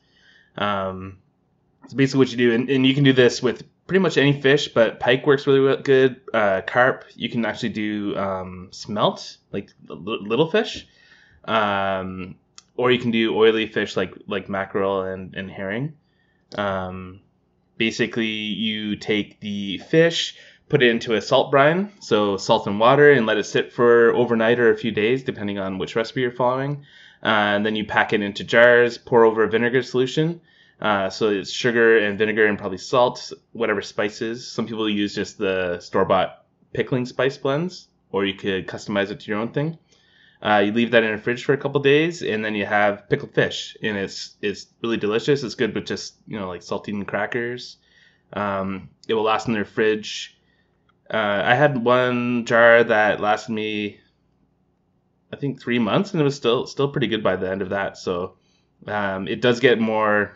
So basically what you do, and you can do this with pretty much any fish, but pike works really good. Carp, you can actually do smelt, like little fish. Or you can do oily fish like mackerel and herring. Basically, you take the fish, put it into a salt brine, so salt and water, and let it sit for overnight or a few days, depending on which recipe you're following. And then you pack it into jars, pour over a vinegar solution. So it's sugar and vinegar and probably salt, whatever spices. Some people use just the store-bought pickling spice blends, or you could customize it to your own thing. You leave that in the fridge for a couple days, and then you have pickled fish, and it's really delicious. It's good with just like saltine crackers. It will last in their fridge. I had one jar that lasted me, I think, 3 months, and it was still pretty good by the end of that. So it does get more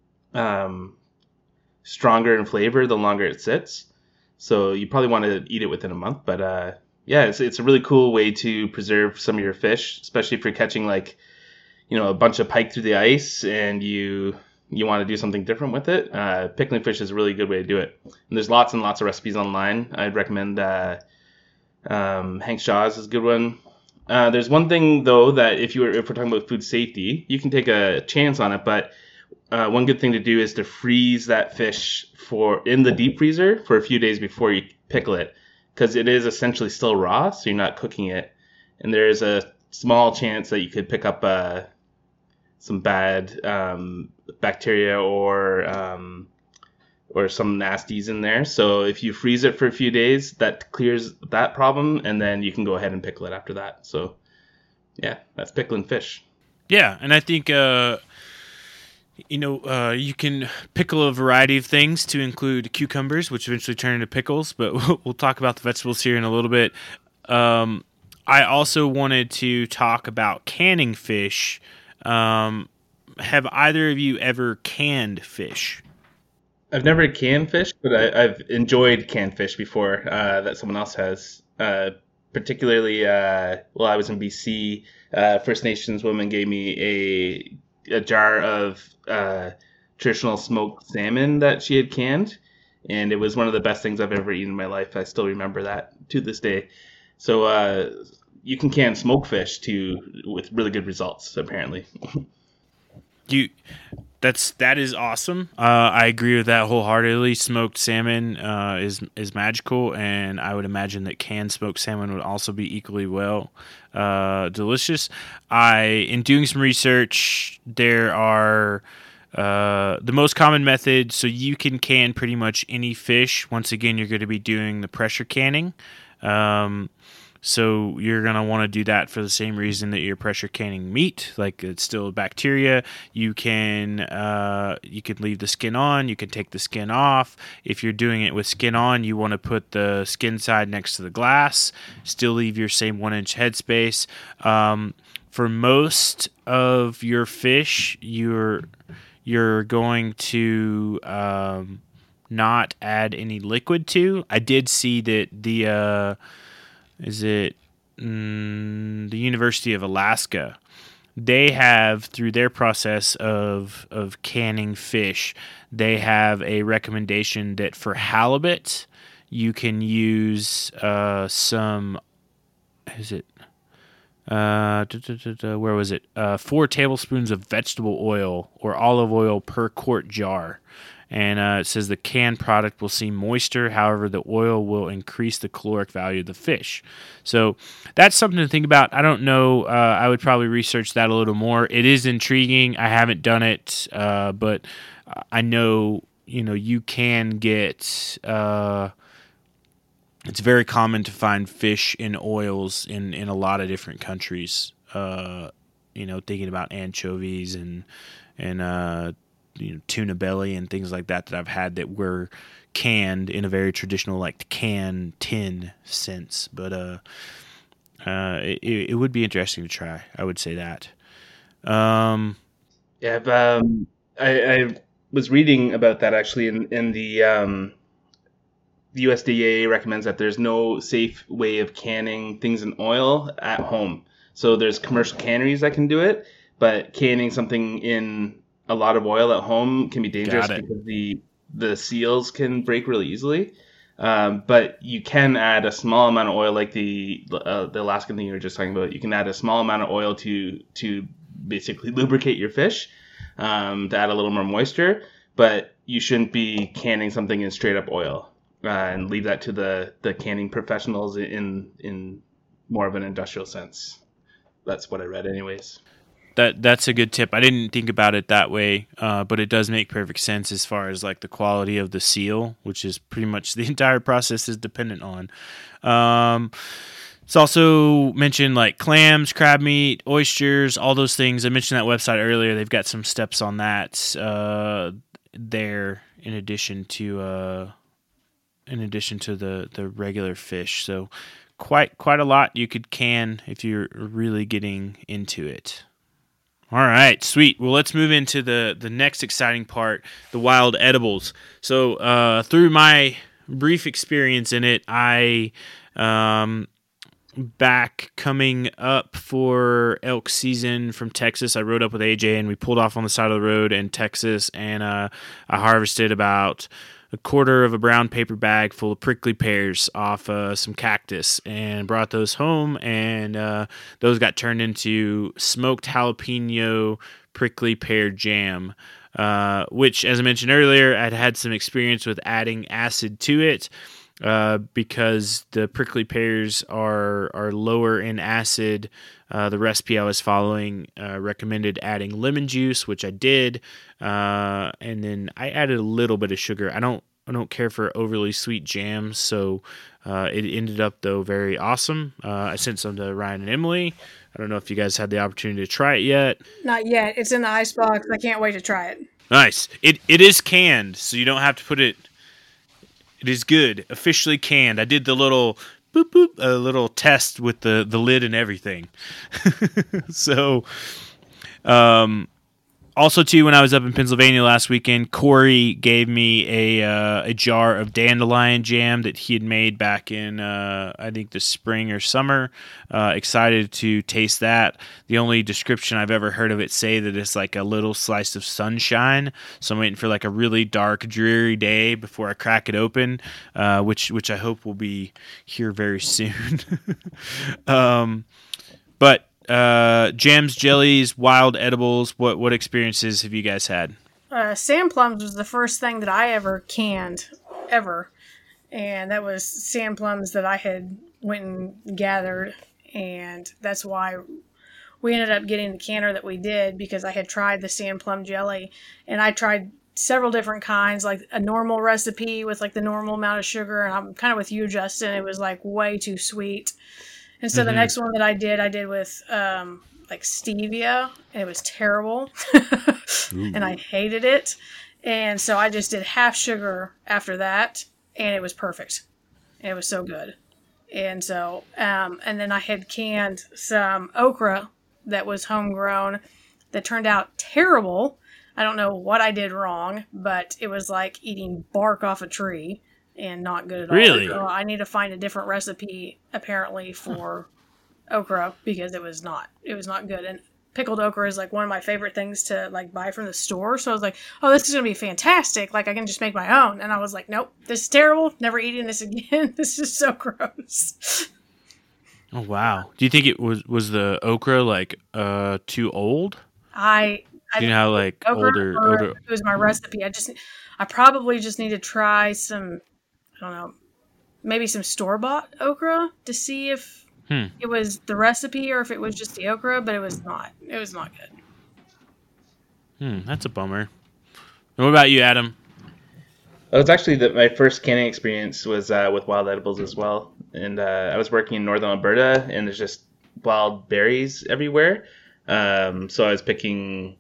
stronger in flavor the longer it sits. So you probably want to eat it within a month, but yeah, it's a really cool way to preserve some of your fish, especially if you're catching a bunch of pike through the ice and you want to do something different with it. Pickling fish is a really good way to do it. And there's lots and lots of recipes online. I'd recommend Hank Shaw's is a good one. There's one thing though that if we're talking about food safety, you can take a chance on it, but one good thing to do is to freeze that fish in the deep freezer for a few days before you pickle it, because it is essentially still raw, so you're not cooking it. And there is a small chance that you could pick up some bad bacteria or some nasties in there. So if you freeze it for a few days, that clears that problem, and then you can go ahead and pickle it after that. So yeah, that's pickling fish. Yeah, and I think you can pickle a variety of things to include cucumbers, which eventually turn into pickles, but we'll talk about the vegetables here in a little bit. I also wanted to talk about canning fish. Have either of you ever canned fish? I've never canned fish, but I've enjoyed canned fish before that someone else has. Particularly, while I was in BC, First Nations woman gave me a jar of traditional smoked salmon that she had canned, and it was one of the best things I've ever eaten in my life. I still remember that to this day. So you can can smoked fish too with really good results, apparently. That is awesome. I agree with that wholeheartedly. Smoked salmon is magical, and I would imagine that canned smoked salmon would also be equally well delicious. In doing some research, there are the most common method. So you can can pretty much any fish. Once again, you're going to be doing the pressure canning. So you're going to want to do that for the same reason that you're pressure canning meat, like it's still bacteria. You can leave the skin on, you can take the skin off. If you're doing it with skin on, you want to put the skin side next to the glass, still leave your same 1-inch headspace. For most of your fish, you're going to not add any liquid to. I did see that the University of Alaska, they have, through their process of canning fish, they have a recommendation that for halibut, you can use where was it? 4 tablespoons of vegetable oil or olive oil per quart jar. And it says the canned product will seem moister. However, the oil will increase the caloric value of the fish. So that's something to think about. I don't know. I would probably research that a little more. It is intriguing. I haven't done it, but I know you can get it's very common to find fish in oils in a lot of different countries. Thinking about anchovies and tuna belly and things like that I've had that were canned in a very traditional like can tin sense. But it would be interesting to try. I would say that. I was reading about that actually in the USDA recommends that there's no safe way of canning things in oil at home. So there's commercial canneries that can do it, but canning something in a lot of oil at home can be dangerous because the seals can break really easily. But you can add a small amount of oil, like the Alaskan thing you were just talking about. You can add a small amount of oil to basically lubricate your fish, to add a little more moisture. But you shouldn't be canning something in straight up oil. And leave that to the canning professionals in more of an industrial sense. That's what I read anyways. That's a good tip. I didn't think about it that way, but it does make perfect sense as far as like the quality of the seal, which is pretty much the entire process is dependent on. It's also mentioned like clams, crab meat, oysters, all those things. I mentioned that website earlier. They've got some steps on that there in addition to the regular fish. So quite a lot you could can if you're really getting into it. All right, sweet. Well, let's move into the next exciting part, the wild edibles. So through my brief experience in it, I back coming up for elk season from Texas, I rode up with AJ and we pulled off on the side of the road in Texas, and I harvested about a quarter of a brown paper bag full of prickly pears off some cactus and brought those home, and those got turned into smoked jalapeno prickly pear jam, which, as I mentioned earlier, I'd had some experience with adding acid to it because the prickly pears are lower in acid. The recipe I was following recommended adding lemon juice, which I did, and then I added a little bit of sugar. I don't care for overly sweet jams, so it ended up though very awesome. I sent some to Ryan and Emily. I don't know if you guys had the opportunity to try it yet. Not yet. It's in the icebox. I can't wait to try it. Nice. It is canned, so you don't have to put it. It is good, officially canned. I did the little boop boop, a little test with the lid and everything. So, also too, when I was up in Pennsylvania last weekend, Corey gave me a jar of dandelion jam that he had made back in I think the spring or summer. Excited to taste that. The only description I've ever heard of it say that it's like a little slice of sunshine. So I'm waiting for like a really dark, dreary day before I crack it open, which I hope will be here very soon. But jams, jellies, wild edibles, what experiences have you guys had? Sand plums was the first thing that I ever canned, ever. And that was sand plums that I had went and gathered. And that's why we ended up getting the canner that we did, because I had tried the sand plum jelly. And I tried several different kinds, like a normal recipe with like the normal amount of sugar. And I'm kind of with you, Justin. It was like way too sweet. And so the next one that I did with like stevia, and it was terrible. And I hated it. And so I just did half sugar after that, and it was perfect. It was so good. And so, and then I had canned some okra that was homegrown that turned out terrible. I don't know what I did wrong, but it was like eating bark off a tree. And not good at all. Really? So I need to find a different recipe, apparently, for okra, because it was not good. And pickled okra is like one of my favorite things to like buy from the store. So I was like, oh, this is gonna be fantastic. Like I can just make my own. And I was like, nope, this is terrible. Never eating this again. This is so gross. Oh wow! Do you think it was the okra like too old? I you know how like older. It was my recipe. I probably just need to try some. I don't know, maybe some store-bought okra to see if it was the recipe or if it was just the okra, but it was not. It was not good. That's a bummer. And what about you, Adam? It was actually my first canning experience was with wild edibles as well. And I was working in northern Alberta, and there's just wild berries everywhere. So I was picking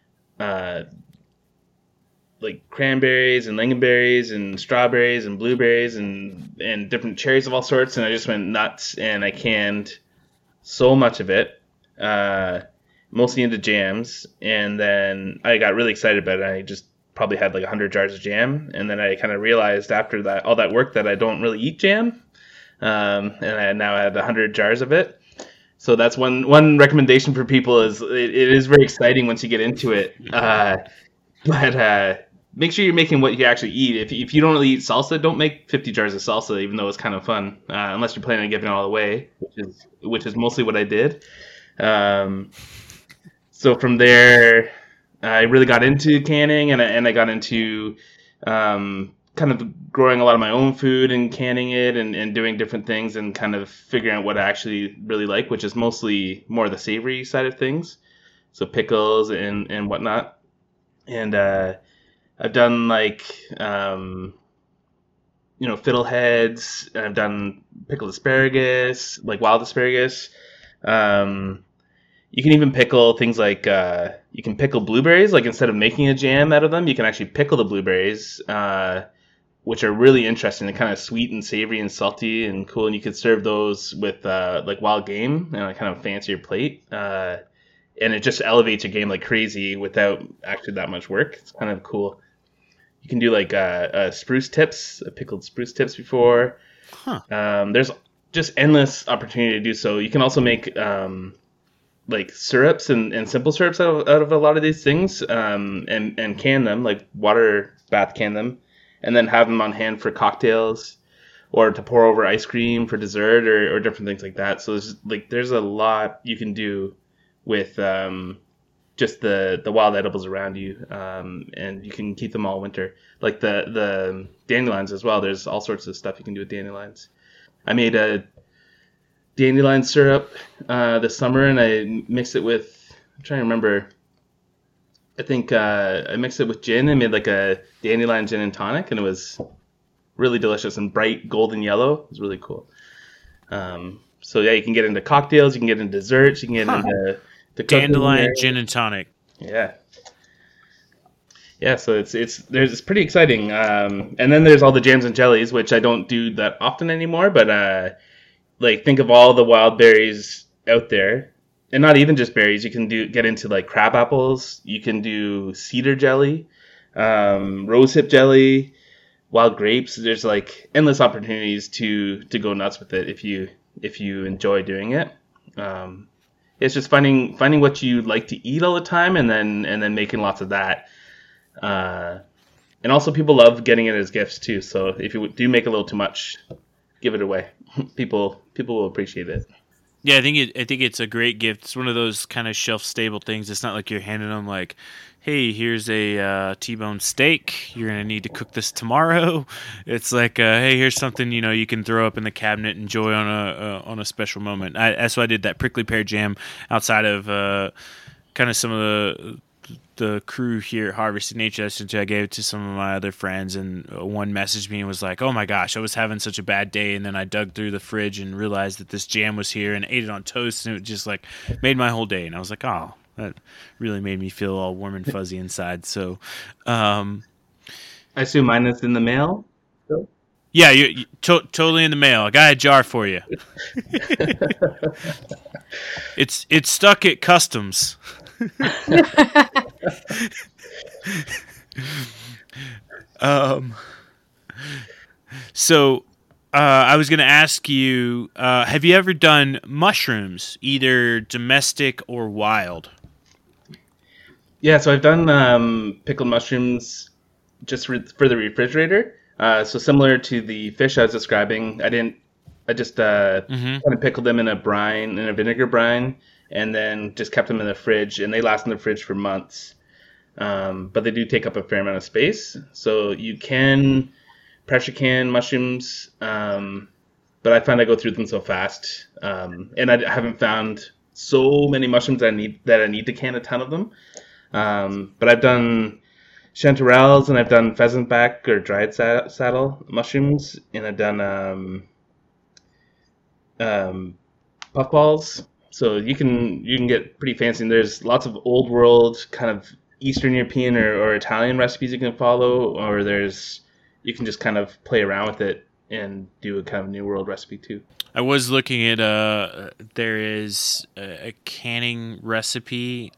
like cranberries and lingonberries and strawberries and blueberries and different cherries of all sorts. And I just went nuts, and I canned so much of it, mostly into jams. And then I got really excited about it. I just probably had like 100 jars of jam, and then I kind of realized after that all that work that I don't really eat jam, and I now had 100 jars of it. So that's one recommendation for people is it is very exciting once you get into it, but make sure you're making what you actually eat. If you don't really eat salsa, don't make 50 jars of salsa, even though it's kind of fun, unless you're planning on giving it all away, which is mostly what I did. So from there, I really got into canning, and I got into kind of growing a lot of my own food and canning it and doing different things and kind of figuring out what I actually really like, which is mostly more the savory side of things. So pickles and whatnot. And I've done like, fiddleheads. I've done pickled asparagus, like wild asparagus. You can even pickle things like, you can pickle blueberries. Like instead of making a jam out of them, you can actually pickle the blueberries, which are really interesting. They're kind of sweet and savory and salty and cool. And you could serve those with like wild game and a kind of fancier plate. And it just elevates your game like crazy without actually that much work. It's kind of cool. You can do like spruce tips, pickled spruce tips before. There's just endless opportunity to do so. You can also make like syrups and simple syrups out of a lot of these things, and can them, like water bath can them, and then have them on hand for cocktails or to pour over ice cream for dessert or different things like that. So there's a lot you can do with just the wild edibles around you, and you can keep them all winter. Like the dandelions as well. There's all sorts of stuff you can do with dandelions. I made a dandelion syrup this summer, and I mixed it with, I'm trying to remember, I think I mixed it with gin and made like a dandelion gin and tonic, and it was really delicious and bright golden yellow. It was really cool. So yeah, you can get into cocktails, you can get into desserts, you can get into the dandelion gin and tonic. Yeah, so it's pretty exciting. And then there's all the jams and jellies, which I don't do that often anymore, but like think of all the wild berries out there, and not even just berries. You can get into like crab apples. You can do cedar jelly, rosehip jelly, wild grapes. There's like endless opportunities to go nuts with it if you enjoy doing it. It's just finding what you like to eat all the time, and then making lots of that. And also people love getting it as gifts too. So if you do make a little too much, give it away. People will appreciate it. Yeah, I think it's a great gift. It's one of those kind of shelf stable things. It's not like you're handing them like, hey, here's a T-bone steak. You're gonna need to cook this tomorrow. It's like, hey, here's something you can throw up in the cabinet, and enjoy on a special moment. That's why I did that prickly pear jam outside of kind of some of the crew here at Harvesting Nature. I gave it to some of my other friends, and one messaged me and was like, oh my gosh, I was having such a bad day, and then I dug through the fridge and realized that this jam was here and ate it on toast, and it just like made my whole day. And I was like, oh, that really made me feel all warm and fuzzy inside. So I assume mine is in the mail. Yeah, you're totally in the mail. I got a jar for you. It's stuck at customs. So I was going to ask you, have you ever done mushrooms, either domestic or wild? Yeah, so I've done pickled mushrooms just for the refrigerator. So similar to the fish I was describing, I just kind of pickled them in a vinegar brine, and then just kept them in the fridge, and they last in the fridge for months. But they do take up a fair amount of space. So you can pressure can mushrooms, but I find I go through them so fast. And I haven't found so many mushrooms that I need to can a ton of them. But I've done chanterelles, and I've done pheasant back or dried saddle mushrooms, and I've done puffballs. So you can get pretty fancy. And there's lots of old world kind of Eastern European or Italian recipes you can follow, or you can just kind of play around with it and do a kind of new world recipe too. I was looking at there is a canning recipe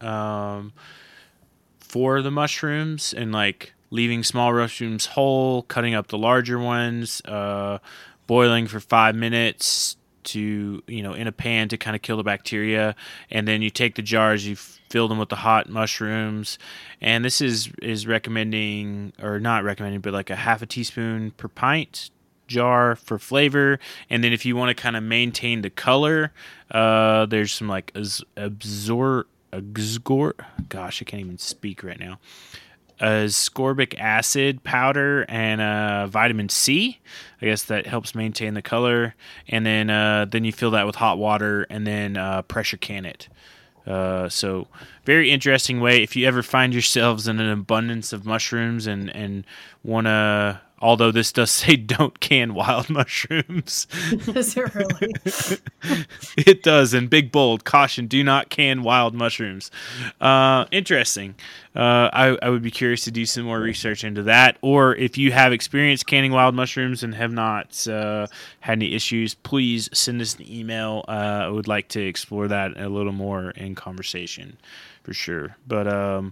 for the mushrooms, and like leaving small mushrooms whole, cutting up the larger ones, boiling for 5 minutes to, in a pan to kind of kill the bacteria, and then you take the jars, you fill them with the hot mushrooms, and this is recommending, or not recommending, but like a half a teaspoon per pint jar for flavor. And then if you want to kind of maintain the color, there's some like gosh, I can't even speak right now. Ascorbic acid powder and vitamin C. I guess that helps maintain the color. And then you fill that with hot water and then pressure can it. So very interesting way. If you ever find yourselves in an abundance of mushrooms and want to, although this does say don't can wild mushrooms. Does it really? It does, in big bold, caution, do not can wild mushrooms. Interesting. I would be curious to do some more research into that. Or if you have experience canning wild mushrooms and have not had any issues, please send us an email. I would like to explore that a little more in conversation, for sure. But,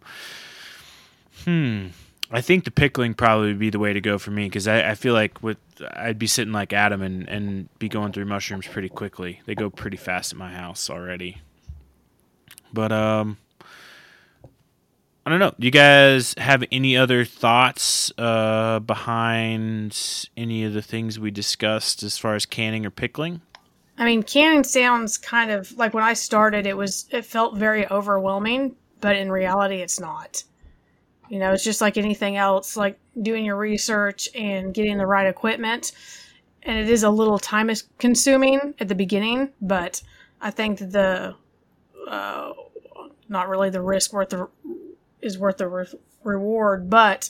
I think the pickling probably would be the way to go for me, because I feel like I'd be sitting like Adam and be going through mushrooms pretty quickly. They go pretty fast at my house already. But I don't know. Do you guys have any other thoughts behind any of the things we discussed as far as canning or pickling? I mean, canning sounds kind of like, when I started, it felt very overwhelming, but in reality, it's not. It's just like anything else, like doing your research and getting the right equipment. And it is a little time consuming at the beginning, but I think the not really the risk is worth the reward. But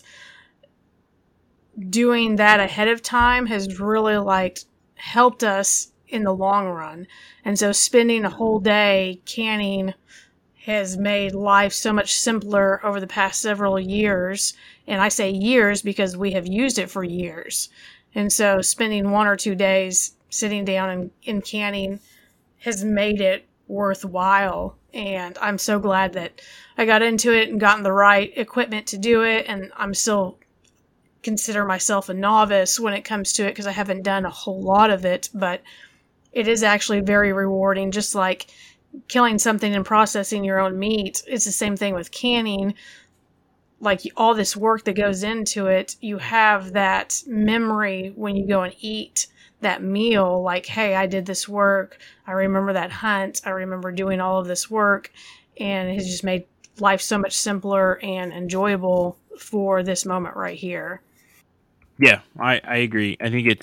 doing that ahead of time has really helped us in the long run. And so spending a whole day canning has made life so much simpler over the past several years. And I say years because we have used it for years. And so spending 1 or 2 days sitting down and canning has made it worthwhile. And I'm so glad that I got into it and gotten the right equipment to do it. And I'm still consider myself a novice when it comes to it, because I haven't done a whole lot of it. But it is actually very rewarding, just like killing something and processing your own meat. It's the same thing with canning. Like all this work that goes into it, you have that memory when you go and eat that meal, like, hey, I did this work. I remember that hunt. I remember doing all of this work, and it has just made life so much simpler and enjoyable for this moment right here. Yeah, I agree.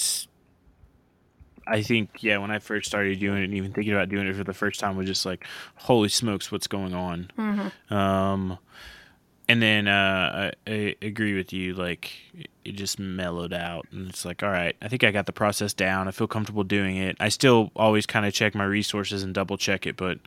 I think, when I first started doing it and even thinking about doing it for the first time was just like, holy smokes, what's going on? Mm-hmm. And then I agree with you, like, it just mellowed out. And it's like, all right, I think I got the process down. I feel comfortable doing it. I still always kind of check my resources and double check it, but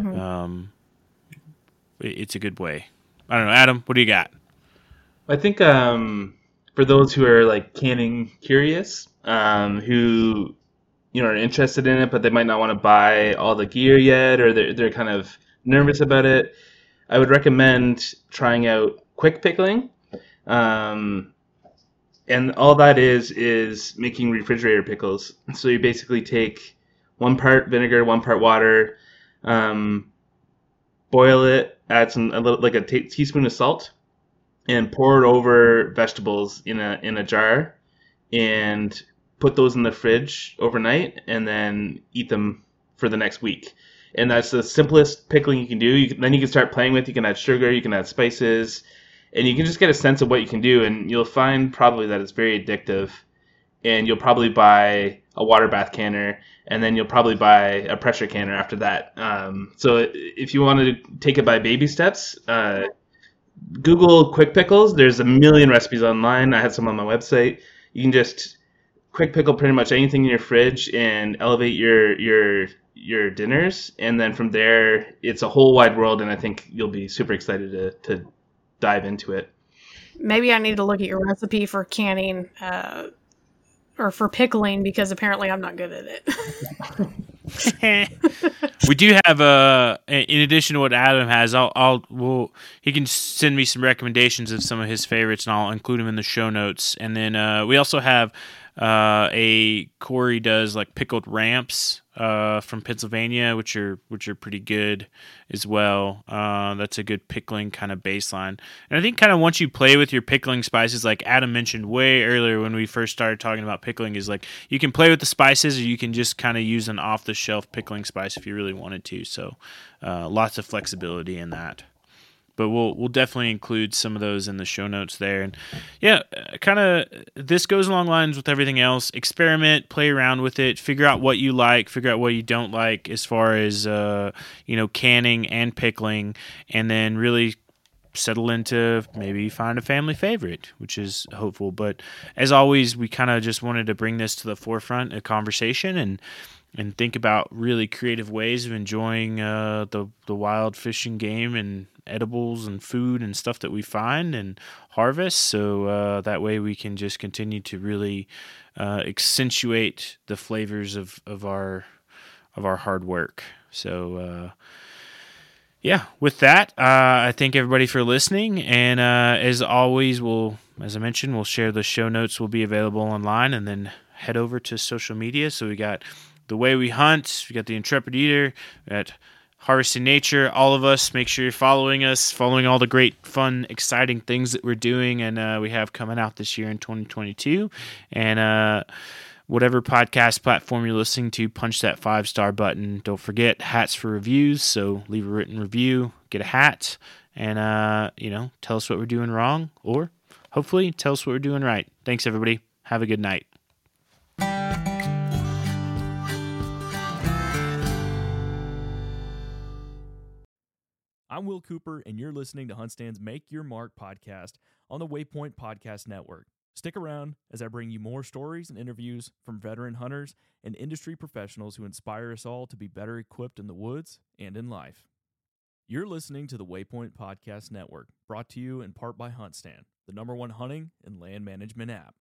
it's a good way. I don't know. Adam, what do you got? I think for those who are like canning curious, who are interested in it, but they might not want to buy all the gear yet, or they're kind of nervous about it, I would recommend trying out quick pickling. And all that is making refrigerator pickles. So you basically take 1 part vinegar, 1 part water, boil it, add a teaspoon of salt, and pour it over vegetables in a jar, and put those in the fridge overnight, and then eat them for the next week. And that's the simplest pickling you can do. Then you can start playing with. You can add sugar, you can add spices, and you can just get a sense of what you can do. And you'll find probably that it's very addictive. And you'll probably buy a water bath canner, and then you'll probably buy a pressure canner after that. So if you want to take it by baby steps, Google quick pickles. There's a million recipes online. I had some on my website. You can just quick pickle pretty much anything in your fridge and elevate your dinners, and then from there it's a whole wide world, and I think you'll be super excited to dive into it. Maybe I need to look at your recipe for canning or for pickling, because apparently I'm not good at it. We do have in addition to what Adam has, he can send me some recommendations of some of his favorites, and I'll include them in the show notes. And then we also have Corey does like pickled ramps from Pennsylvania, which are pretty good as well. That's a good pickling kind of baseline. And I think kind of once you play with your pickling spices, like Adam mentioned way earlier when we first started talking about pickling, is like you can play with the spices, or you can just kind of use an off the shelf pickling spice if you really wanted to. So lots of flexibility in that. But we'll definitely include some of those in the show notes there. And yeah, kind of this goes along lines with everything else. Experiment, play around with it, figure out what you like, figure out what you don't like as far as canning and pickling, and then really settle into maybe find a family favorite, which is hopeful. But as always, we kind of just wanted to bring this to the forefront of conversation and think about really creative ways of enjoying the wild fishing game and edibles and food and stuff that we find and harvest. So that way we can just continue to really accentuate the flavors of our hard work. So with that, I thank everybody for listening. And as always, as I mentioned, we'll share the show notes will be available online, and then head over to social media. So we got The Way We Hunt, we got The Intrepid Eater, we got Harvesting Nature, all of us. Make sure you're following us, following all the great, fun, exciting things that we're doing and we have coming out this year in 2022. And whatever podcast platform you're listening to, punch that 5-star button. Don't forget, hats for reviews, so leave a written review, get a hat, and tell us what we're doing wrong, or hopefully tell us what we're doing right. Thanks, everybody. Have a good night. I'm Will Cooper, and you're listening to HuntStand's Make Your Mark podcast on the Waypoint Podcast Network. Stick around as I bring you more stories and interviews from veteran hunters and industry professionals who inspire us all to be better equipped in the woods and in life. You're listening to the Waypoint Podcast Network, brought to you in part by HuntStand, the #1 hunting and land management app.